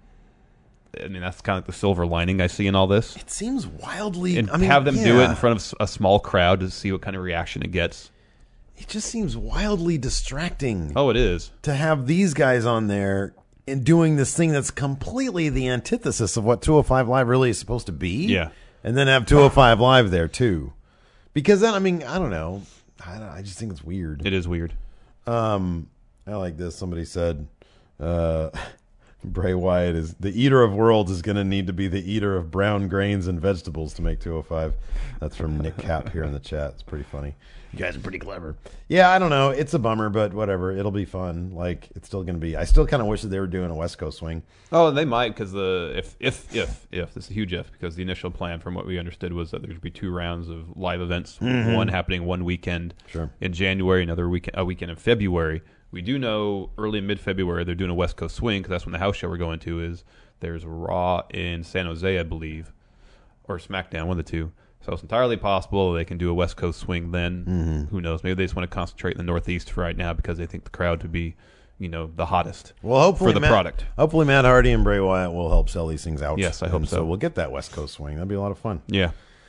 I mean, that's kind of like the silver lining I see in all this. It seems wildly... And I mean, have them do yeah. it in front of s- a small crowd to see what kind of reaction it gets. It just seems wildly distracting Oh, it is. to have these guys on there and doing this thing that's completely the antithesis of what two oh five Live really is supposed to be. Yeah. And then have two oh five Live there, too. Because then, I mean, I don't know. I, don't, I just think it's weird. It is weird. Um, I like this. Somebody said, uh, Bray Wyatt is the eater of worlds is going to need to be the eater of brown grains and vegetables to make two oh five. That's from Nick Cap here in the chat. It's pretty funny. You guys are pretty clever. Yeah, I don't know. It's a bummer, but whatever. It'll be fun. Like, it's still going to be. I still kind of wish that they were doing a West Coast swing. Oh, they might, because the if if if if this is a huge if, because the initial plan, from what we understood, was that there'd be two rounds of live events, one happening one weekend Sure. in January, another weekend a weekend in February. We do know early mid February they're doing a West Coast swing, because that's when the house show we're going to is. There's Raw in San Jose, I believe, or SmackDown, one of the two. So it's entirely possible they can do a West Coast swing then. Mm-hmm. Who knows? Maybe they just want to concentrate in the Northeast for right now because they think the crowd would be, you know, the hottest Well, hopefully for the Matt, product. Hopefully Matt Hardy and Bray Wyatt will help sell these things out. Yes, I hope And so. we'll get that West Coast swing. That'd be a lot of fun. Yeah.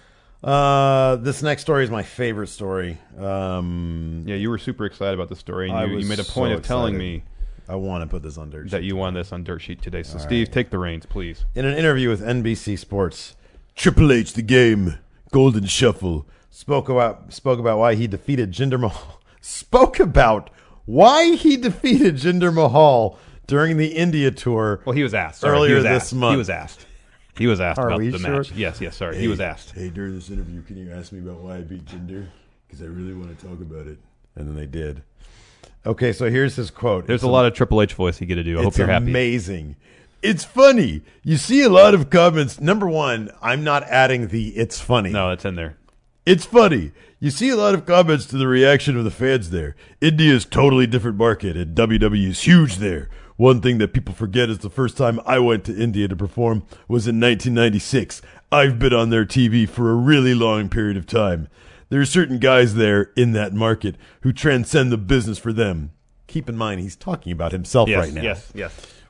Uh, this next story is my favorite story. Um, Yeah, you were super excited about the story, and I you, you was made a point so of telling excited. me I want to put this on Dirt that Sheet. you won this on Dirt Sheet today. So, All Steve, right. take the reins, please. In an interview with N B C Sports, Triple H, the game, Golden Shuffle, spoke about spoke about why he defeated Jinder Mahal. Spoke about why he defeated Jinder Mahal during the India tour. Well, he was asked sorry, Earlier he was this asked. month. He was asked. He was asked Are about we the sure? match. Yes, yes, sorry. He was asked. Hey, during this interview, can you ask me about why I beat Jinder? Because I really want to talk about it. And then they did. Okay, so here's his quote. There's It's a lot of Triple H voice he get to do. I hope It's you're happy. amazing. It's funny. You see a lot of comments. Number one, I'm not adding the "it's funny." No, it's in there. It's funny. You see a lot of comments to the reaction of the fans there. India's totally different market, and W W E is huge there. One thing that people forget is the first time I went to India to perform was in nineteen ninety-six. I've been on their T V for a really long period of time. There are certain guys there in that market who transcend the business for them. Keep in mind, he's talking about himself Yes, right now. yes, yes.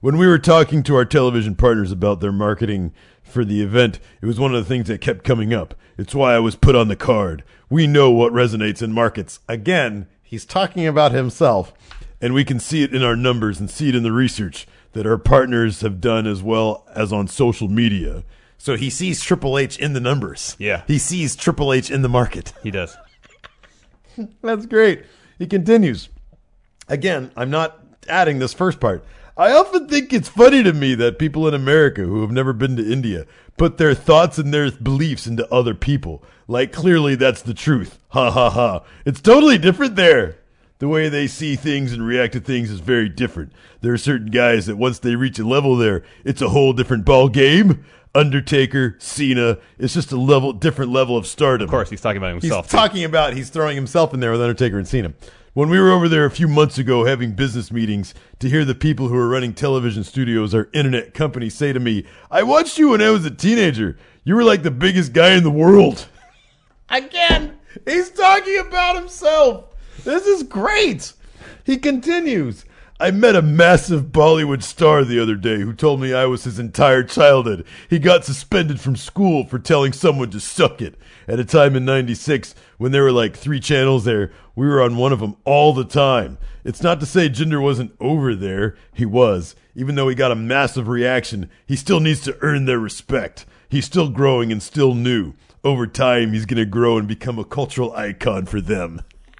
When we were talking to our television partners about their marketing for the event, it was one of the things that kept coming up. It's why I was put on the card. We know what resonates in markets. Again, he's talking about himself, and we can see it in our numbers and see it in the research that our partners have done as well as on social media. So he sees Triple H in the numbers. Yeah. He sees Triple H in the market. He does. That's great. He continues. Again, I'm not adding this first part. I often think it's funny to me that people in America who have never been to India put their thoughts and their beliefs into other people. Like, clearly that's the truth. Ha ha ha. It's totally different there. The way they see things and react to things is very different. There are certain guys that once they reach a level there, it's a whole different ball game. Undertaker, Cena, it's just a level, different level of stardom. Of course, he's talking about himself. He's talking about, he's throwing himself in there with Undertaker and Cena. When we were over there a few months ago having business meetings, to hear the people who are running television studios or internet companies say to me, I watched you when I was a teenager. You were like the biggest guy in the world. Again, he's talking about himself. This is great. He continues. I met a massive Bollywood star the other day who told me I was his entire childhood. He got suspended from school for telling someone to suck it. At a time in ninety-six, when there were like three channels there, we were on one of them all the time. It's not to say Jinder wasn't over there. He was. Even though he got a massive reaction, he still needs to earn their respect. He's still growing and still new. Over time, he's going to grow and become a cultural icon for them.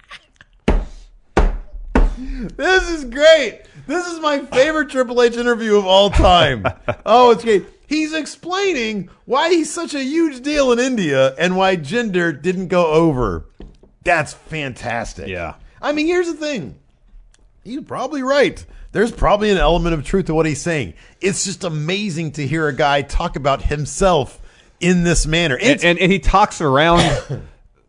This is great. This is my favorite Triple H interview of all time. Oh, it's great. He's explaining why he's such a huge deal in India and why Jinder didn't go over. That's fantastic. Yeah. I mean, here's the thing. He's probably right. There's probably an element of truth to what he's saying. It's just amazing to hear a guy talk about himself in this manner. And, and, and he talks around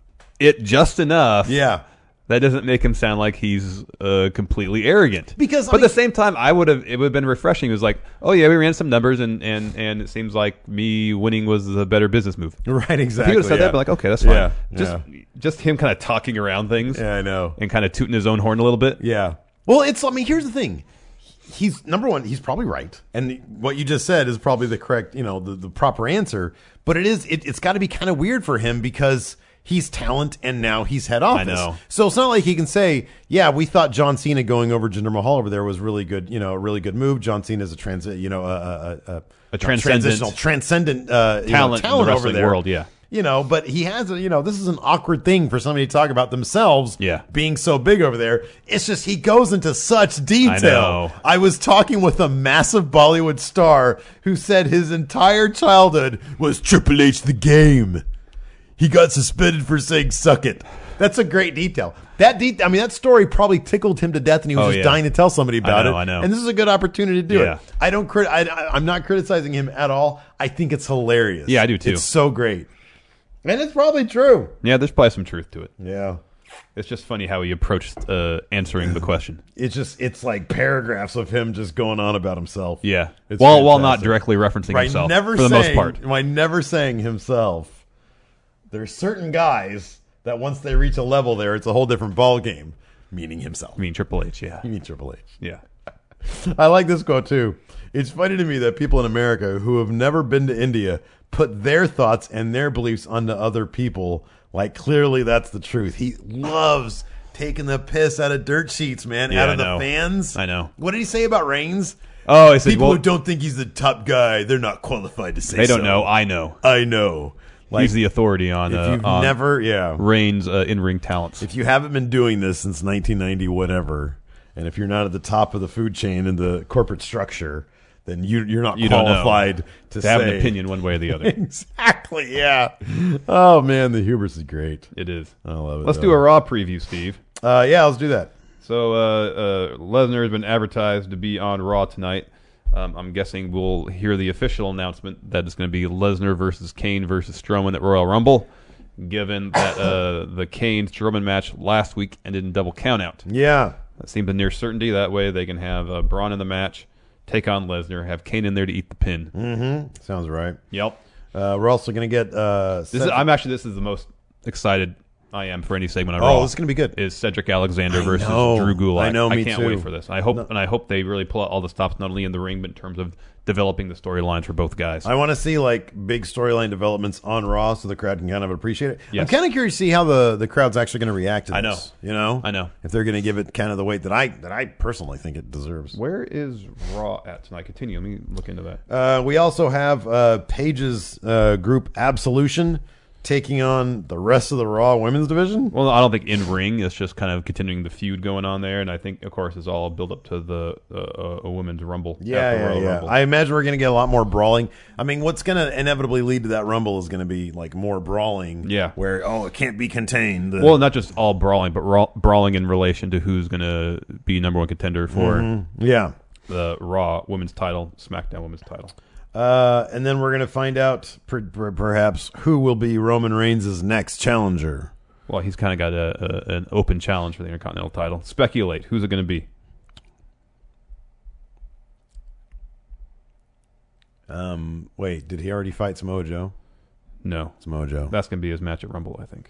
it just enough. Yeah. That doesn't make him sound like he's uh, completely arrogant. Because, I but mean, at the same time, I would have it would have been refreshing. It was like, oh yeah, we ran some numbers, and, and, and it seems like me winning was a better business move. Right, exactly. If he would have said yeah. that, I'd be like, okay, that's fine. Yeah, just yeah. just him kind of talking around things. Yeah, I know. And kind of tooting his own horn a little bit. Yeah. Well, it's. I mean, here's the thing. He's number one. He's probably right, and what you just said is probably the correct, you know, the, the proper answer. But it is. It, it's got to be kind of weird for him because he's talent, and now he's head office. I know. So it's not like he can say, "Yeah, we thought John Cena going over Jinder Mahal over there was really good. You know, a really good move. John Cena is a transit. You know, a a, a, a transcendent, transitional, transcendent uh, talent, you know, talent in the over wrestling there. world." Yeah. You know, but he has, a, you know, this is an awkward thing for somebody to talk about themselves yeah. being so big over there. It's just he goes into such detail. I know. I was talking with a massive Bollywood star who said his entire childhood was Triple H the Game. He got suspended for saying suck it. That's a great detail. That de- I mean, that story probably tickled him to death, and he was Oh, just yeah. dying to tell somebody about I know, it. I know. And this is a good opportunity to do Yeah. it. I don't. Crit- I, I, I'm not criticizing him at all. I think it's hilarious. Yeah, I do too. It's so great. And it's probably true. Yeah, there's probably some truth to it. Yeah. It's just funny how he approached uh, answering the question. It's just, it's like paragraphs of him just going on about himself. Yeah. It's while while not fantastic. directly referencing Right, himself never for the saying, most part. By never saying himself. There's certain guys that once they reach a level there, it's a whole different ball game, meaning himself. I mean, Triple H, yeah. You mean Triple H. Yeah. I like this quote too. It's funny to me that people in America who have never been to India put their thoughts and their beliefs onto other people. Like, clearly that's the truth. He loves taking the piss out of dirt sheets, man, Yeah, out of I the know. fans. I know. What did he say about Reigns? Oh, I said, People well, who don't think he's the top guy, they're not qualified to say they don't so. know. I know. I know. Like, He's the authority on, if uh, you've on never, yeah. Reigns' uh, in-ring talents. If you haven't been doing this since nineteen ninety, whatever, and if you're not at the top of the food chain in the corporate structure, then you, you're not You don't know. qualified to, to say. have an opinion one way or the other. Exactly, yeah. Oh, man, the hubris is great. It is. I love it. Let's though. do a Raw preview, Steve. Uh, yeah, let's do that. So uh, uh, Lesnar has been advertised to be on Raw tonight. Um, I'm guessing we'll hear the official announcement that it's going to be Lesnar versus Kane versus Strowman at Royal Rumble, given that uh, the Kane-Strowman match last week ended in double countout. Yeah. That seems a near certainty. That way they can have uh, Braun in the match, take on Lesnar, have Kane in there to eat the pin. Mm-hmm. Sounds right. Yep. Uh, we're also going to get... Uh, This is, I'm actually, this is the most excited I am for any segment on Oh, Raw. this is gonna be good. Is Cedric Alexander I versus know. Drew Gulak. I know, me I can't too. wait for this. I hope No. and I hope they really pull out all the stops, not only in the ring, but in terms of developing the storylines for both guys. I want to see like big storyline developments on Raw so the crowd can kind of appreciate it. Yes. I'm kind of curious to see how the, the crowd's actually going to react to this. I know. You know? I know. If they're going to give it kind of the weight that I that I personally think it deserves. Where is Raw at tonight? Continue. Let me look into that. Uh, we also have uh, Paige's uh, group Absolution taking on the rest of the Raw women's division. Well, I don't think in ring. It's just kind of continuing the feud going on there, and I think, of course, it's all build up to the uh, a women's rumble. Yeah, at the yeah, Royal yeah. Rumble. I imagine we're going to get a lot more brawling. I mean, what's going to inevitably lead to that Rumble is going to be like more brawling. Yeah. Where, oh, it can't be contained. The- Well, not just all brawling, but raw, brawling in relation to who's going to be number one contender for yeah. the Raw women's title, SmackDown women's title. Uh, and then we're going to find out per- per- perhaps who will be Roman Reigns' next challenger. Well, he's kind of got a, a an open challenge for the Intercontinental title. Speculate. Who's it going to be? Um, wait, did he already fight Samoa Joe? No. Samoa Joe. That's going to be his match at Rumble, I think.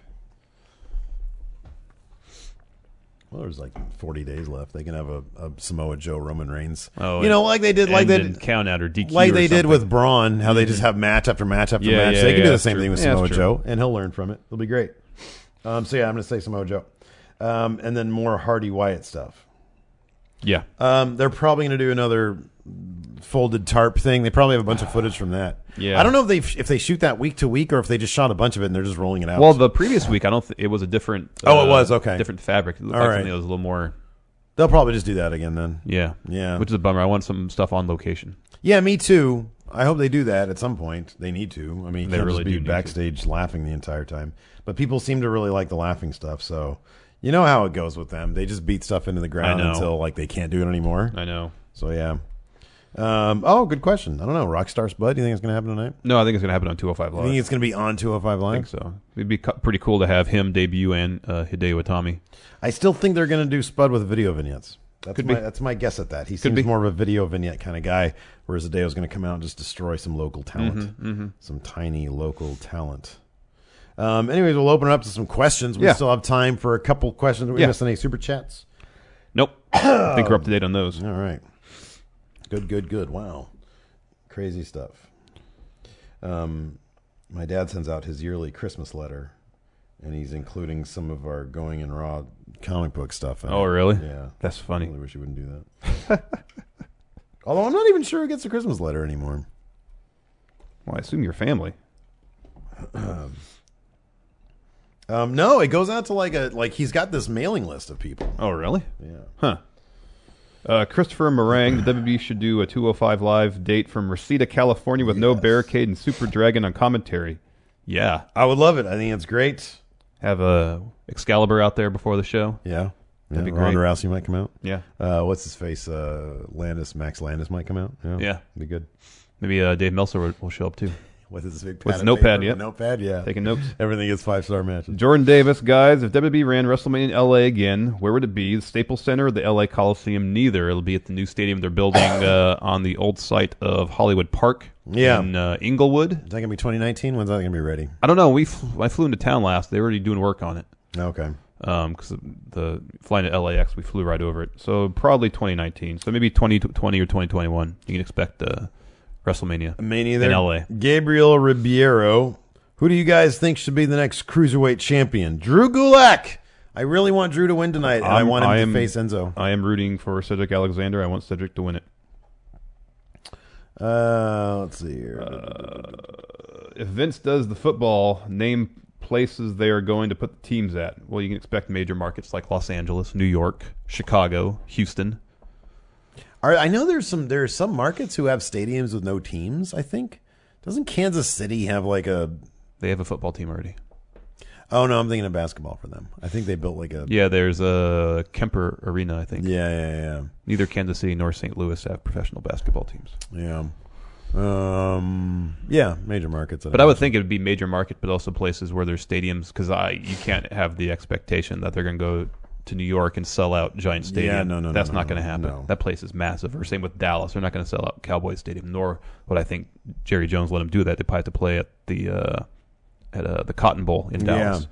Well, there's like forty days left. They can have a, a Samoa Joe Roman Reigns. Oh, you know, like they did, like and they then did, count out or D Q like or they did something. with Braun. How they just have match after match after Yeah, match. yeah, they can yeah, do the that's same true. thing with Yeah, that's Samoa true. Joe, and he'll learn from it. It'll be great. Um, so yeah, I'm going to say Samoa Joe, um, and then more Hardy Wyatt stuff. Yeah. Um, they're probably going to do another folded tarp thing. They probably have a bunch of footage from that. Yeah. I don't know if they if they shoot that week to week or if they just shot a bunch of it and they're just rolling it out. Well, the previous week, I don't. Th- it was a different. Oh, it uh, was? Okay. Different fabric. It looked All like right. something that was a little more. they'll probably just do that again then. Yeah. Yeah. Which is a bummer. I want some stuff on location. Yeah, me too. I hope they do that at some point. They need to. I mean, you They can't really just do be need backstage laughing the entire time. But people seem to really like the laughing stuff. So you know how it goes with them. They just beat stuff into the ground I know. until like they can't do it anymore. I know. So yeah. Um, oh, good question. I don't know. Rockstar Spud. Do you think it's going to happen tonight? No, I think it's going to happen on two oh five You Live. think it's going to be on two oh five I Live? think so. It'd be co- pretty cool to have him debut and uh, Hideo Itami. I still think they're going to do Spud with video vignettes. That's Could my be. that's my guess at that. He Could seems be. more of a video vignette kind of guy, whereas Hideo's going to come out and just destroy some local talent, Mm-hmm, some tiny local talent. Um, anyways, we'll open it up to some questions. We Yeah. still have time for a couple questions. Are we Yeah. missing any super chats? Nope. I think we're up to date on those. All right. Good, good, good. Wow. Crazy stuff. Um, my dad sends out his yearly Christmas letter, and he's including some of our Going in Raw comic book stuff. in Oh, it. really? Yeah. That's I funny. really wish he wouldn't do that. Although I'm not even sure who gets a Christmas letter anymore. Well, I assume your family. Um, no, it goes out to like a like he's got this mailing list of people. Oh, really? Yeah. Huh. Uh, Christopher Meringue, the W W E should do a two oh five Live date from Reseda, California with no Yes. barricade and Super Dragon on commentary. Yeah. I would love it. I think it's great. Have a Excalibur out there before the show. Yeah. That'd yeah. be Ronda great. Rousey might come out. Yeah. Uh, what's his face? Uh, Landis, Max Landis might come out. Yeah. Yeah. Be good. Maybe uh, Dave Meltzer will, will show up too. With his big With pad his of notepad, paper, yeah. the Notepad, yeah. Taking notes. Everything is five star matches. Jordan Davis, guys, if W W E ran WrestleMania in L A again, where would it be? The Staples Center or the L A Coliseum? Neither. It'll be at the new stadium they're building uh, on the old site of Hollywood Park Yeah. in uh, Inglewood. Is that gonna be twenty nineteen? When's that gonna be ready? I don't know. We fl- I flew into town last. They're already doing work on it. Okay. Um, because the flying to L A X, we flew right over it. So probably twenty nineteen. So maybe twenty twenty or twenty twenty-one. You can expect uh, WrestleMania Mania there. in L A. Gabriel Ribeiro. Who do you guys think should be the next cruiserweight champion? Drew Gulak. I really want Drew to win tonight, and I I'm- want him I to am- face Enzo. I am rooting for Cedric Alexander. I want Cedric to win it. Uh, let's see here. If Vince does the football, name places they are going to put the teams at. Well, you can expect major markets like Los Angeles, New York, Chicago, Houston. Are, I know there's some there are some markets who have stadiums with no teams. I think doesn't Kansas City have like a? They have a football team already. Oh no, I'm thinking of basketball for them. I think they built like a. Yeah, there's a Kemper Arena, I think. Yeah, yeah, Neither Kansas City nor Saint Louis have professional basketball teams. yeah, yeah. Um, yeah, major markets. But I would think it would be major market, but also places where there's stadiums, because I you can't have the expectation that they're going to go to New York and sell out Giant Stadium. Yeah, no, no, no, That's no, not no, going to happen. no. That place is massive. Or same with Dallas. They're not going to sell out Cowboys Stadium, nor would I think Jerry Jones let them do that. They probably have to play at the uh, at uh, the Cotton Bowl in Dallas. Yeah.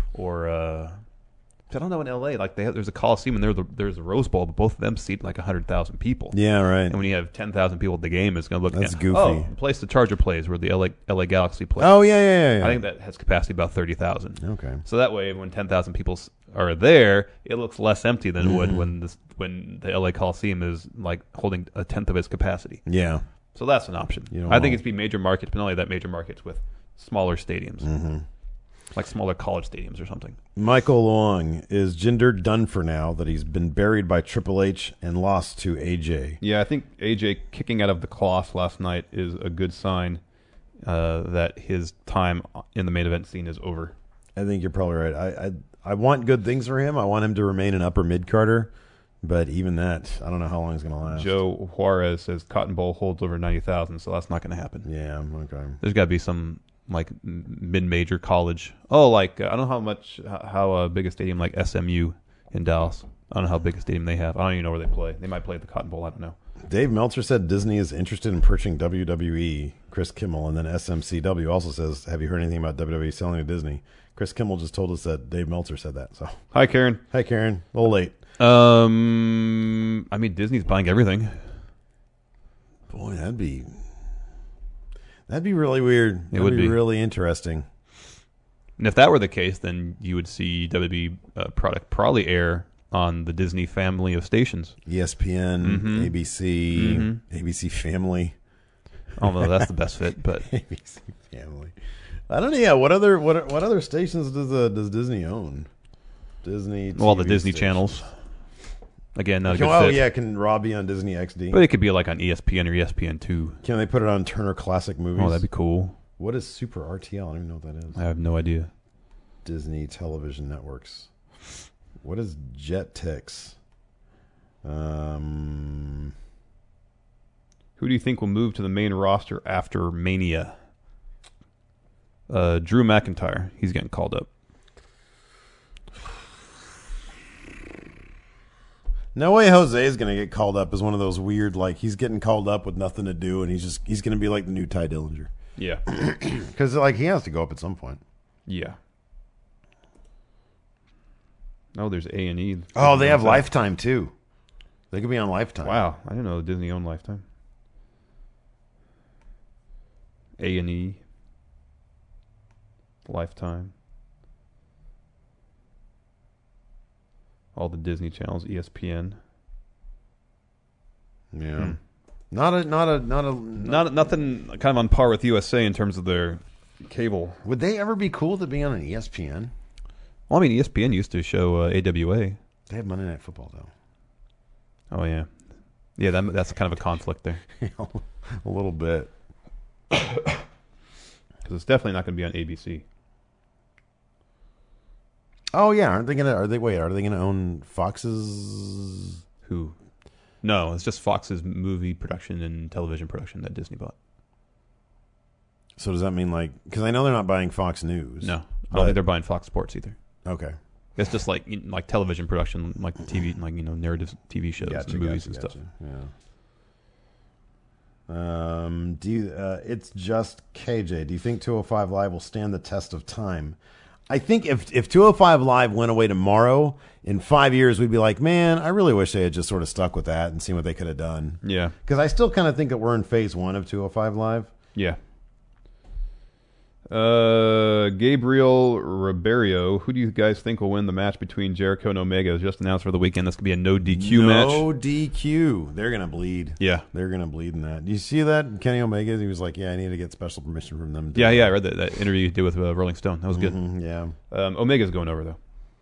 or uh, I don't know in L A. Like they have, there's a Coliseum and there's the, there's a Rose Bowl, but both of them seat like a hundred thousand people. Yeah, right. And when you have ten thousand people at the game, it's going to look That's at, goofy. Oh, the place the Charger plays, where the L A L A Galaxy plays. Oh yeah, yeah, yeah. yeah. I think that has capacity about thirty thousand. Okay. So that way, when ten thousand people s- are there, it looks less empty than it Mm-hmm. would when this, when the L A Coliseum is like holding a tenth of its capacity. Yeah. So that's an option. You don't I think know. it's be major markets, but not only that, major markets with smaller stadiums, Mm-hmm. like smaller college stadiums or something. Michael Long, is Jinder done for now that he's been buried by Triple H and lost to A J? Yeah, I think A J kicking out of the cloth last night is a good sign uh, that his time in the main event scene is over. I think you're probably right. I, I I want good things for him. I want him to remain an upper mid carder, but even that, I don't know how long it's going to last. Joe Juarez says Cotton Bowl holds over ninety thousand, so that's not going to happen. Yeah. Okay. There's got to be some like mid-major college. Oh, like uh, I don't know how much how uh, big a stadium like S M U in Dallas. I don't know how big a stadium they have. I don't even know where they play. They might play at the Cotton Bowl. I don't know. Dave Meltzer said Disney is interested in purchasing W W E. Chris Kimmel, and then S M C W also says, "Have you heard anything about W W E selling to Disney?" Chris Kimmel just told us that Dave Meltzer said that. So, Hi, Karen. hi, Karen. A little late. Um, I mean Disney's buying everything. Boy, that'd be that'd be really weird. It That'd would be be. really interesting. And if that were the case, then you would see W W E uh, product probably air on the Disney family of stations. E S P N, Mhm. A B C, Mhm. A B C Family, Although that's the best fit, but A B C Family. I don't know. Yeah, what other what what other stations does uh, does Disney own? Disney. well, the T V Disney stations. channels. Again, not a good Oh fit. yeah, can Raw be on Disney X D? But it could be like on E S P N or E S P N two. Can they put it on Turner Classic Movies? Oh, that'd be cool. What is Super R T L? I don't even know what that is. I have no idea. Disney Television Networks. What is Jetix? Um, Who do you think will move to the main roster after Mania? Uh, Drew McIntyre. He's getting called up. no way Jose is going to get called up as one of those weird, like, he's getting called up with nothing to do, and he's just he's going to be like the new Ty Dillinger. Yeah. Because, like, he has to go up at some point. Yeah. Oh, there's A and E. Oh, they have Lifetime, too. They could be on Lifetime. Wow, I didn't know Disney owned Lifetime. A and E, Lifetime, all the Disney channels, E S P N. Yeah. Hmm. Not a, not a, not a, Not nothing kind of on par with U S A in terms of their cable. would they ever be cool to be on an E S P N? Well, I mean, E S P N used to show uh, A W A. They have Monday Night Football, though. Oh yeah, yeah. That, that's kind of a conflict there A little bit. because it's definitely not going to be on A B C. Oh yeah, aren't they gonna? Are they wait? Are they gonna own Fox's? Who? No, it's just Fox's movie production and television production that Disney bought. So does that mean like? Because I know they're not buying Fox News. No, I But- don't think they're buying Fox Sports either. Okay. It's just like you know, like television production, like T V, like you know, narrative T V shows Gotcha, and movies gotcha, and stuff. gotcha. Yeah. Um. Do you? Uh, it's just K J. Do you think two oh five Live will stand the test of time? I think if if two oh five Live went away tomorrow, in five years we'd be like, man, I really wish they had just sort of stuck with that and seen what they could have done. Yeah, Because I still kind of think that we're in phase one of two oh five Live. yeah. Uh, Gabriel Ribeiro, who do you guys think will win the match between Jericho and Omega? It was just announced for the weekend. This could be a no D Q match. No D Q. They're gonna bleed. Yeah, They're gonna bleed in that. Do you see that Kenny Omega? He was like, "Yeah, I need to get special permission from them." to- yeah, yeah. I read that, that interview you did with uh, Rolling Stone. That was good. Mhm, yeah. Um, Omega's going over though.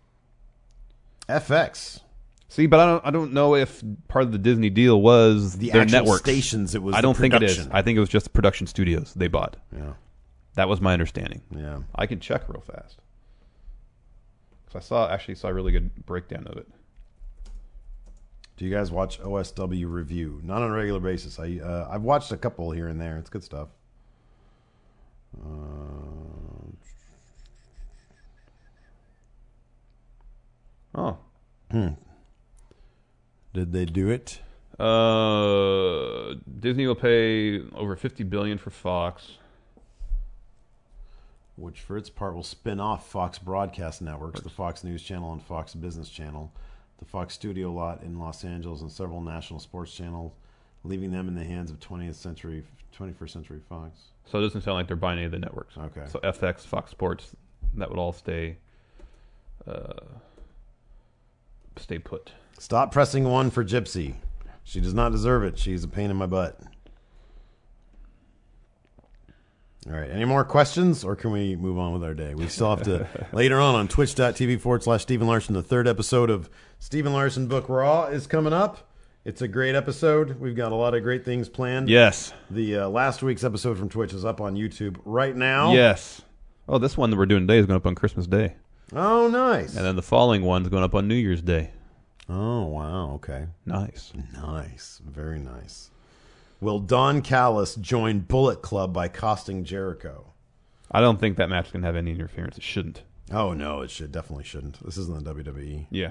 F X. See, but I don't. I don't know if part of the Disney deal was The their actual networks. stations. It was. I the don't think it is. production. I think it was just the production studios they bought. Yeah. That was my understanding. Yeah. I can check real fast because I saw actually saw a really good breakdown of it. Do you guys watch O S W Review? Not on a regular basis. I uh, I've watched a couple here and there. It's good stuff. Uh, Oh, did they do it? uh, Disney will pay over fifty billion for Fox. which for its part will spin off Fox Broadcast Networks, the Fox News Channel and Fox Business Channel, the Fox Studio lot in Los Angeles, and several national sports channels, leaving them in the hands of twentieth century, twenty-first Century Fox. So it doesn't sound like they're buying any of the networks. Okay. So F X, Fox Sports, that would all stay uh, stay put. Stop pressing one for Gypsy. She does not deserve it. She's a pain in my butt. All right. Any more questions, or can we move on with our day? We still have to, later on on twitch.tv forward slash Stephen Larson, the third episode of Stephen Larson Book Raw is coming up. It's a great episode. We've got a lot of great things planned. Yes. The uh, last week's episode from Twitch is up on YouTube right now. Yes. Oh, this one that we're doing today is going up on Christmas Day. Oh, nice. And then the following one's going up on New Year's Day. Oh, wow. Okay. Nice. Nice. Very nice. Will Don Callis join Bullet Club by costing Jericho? I don't think that match can have any interference. It shouldn't. Oh, no, it should. Definitely shouldn't. This isn't the W W E. Yeah.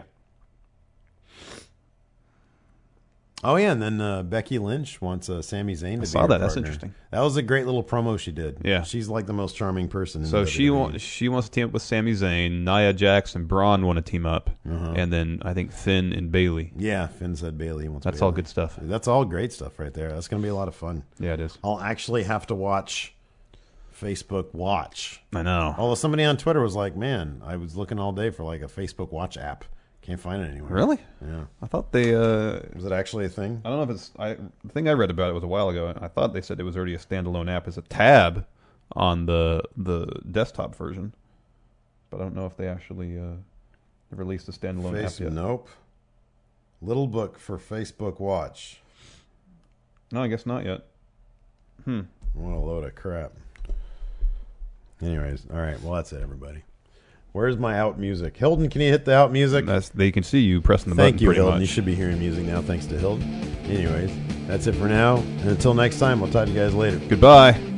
Oh, yeah, and then uh, Becky Lynch wants uh, Sami Zayn to I be saw her that. That's partner. interesting. That was a great little promo she did. Yeah. She's like the most charming person in So the she W W E. wants she wants to team up with Sami Zayn, Nia Jax, and Braun want to team up, Uh-huh. and then I think Finn and Bailey. Yeah, Finn said Bailey wants That's Bailey. all good stuff. That's all great stuff right there. That's going to be a lot of fun. Yeah, it is. I'll actually have to watch Facebook Watch. I know. Although somebody on Twitter was like, man, I was looking all day for like a Facebook Watch app. Can't find it anywhere. Really? Yeah. I thought they. Uh, Is it actually a thing? I don't know if it's. I the thing I read about it was a while ago. And I thought they said it was already a standalone app. It's a tab on the the desktop version, but I don't know if they actually uh, released a standalone Face, app yet. Nope. Little book for Facebook Watch. No, I guess not yet. Hmm. What a load of crap. Anyways, all right. Well, that's it, everybody. Where's my out music? Hilton, can you hit the out music? That's they can see you pressing the Thank button you, pretty Hilton. much. You should be hearing music now, thanks to Hilton. Anyways, that's it for now. And until next time, we'll talk to you guys later. Goodbye.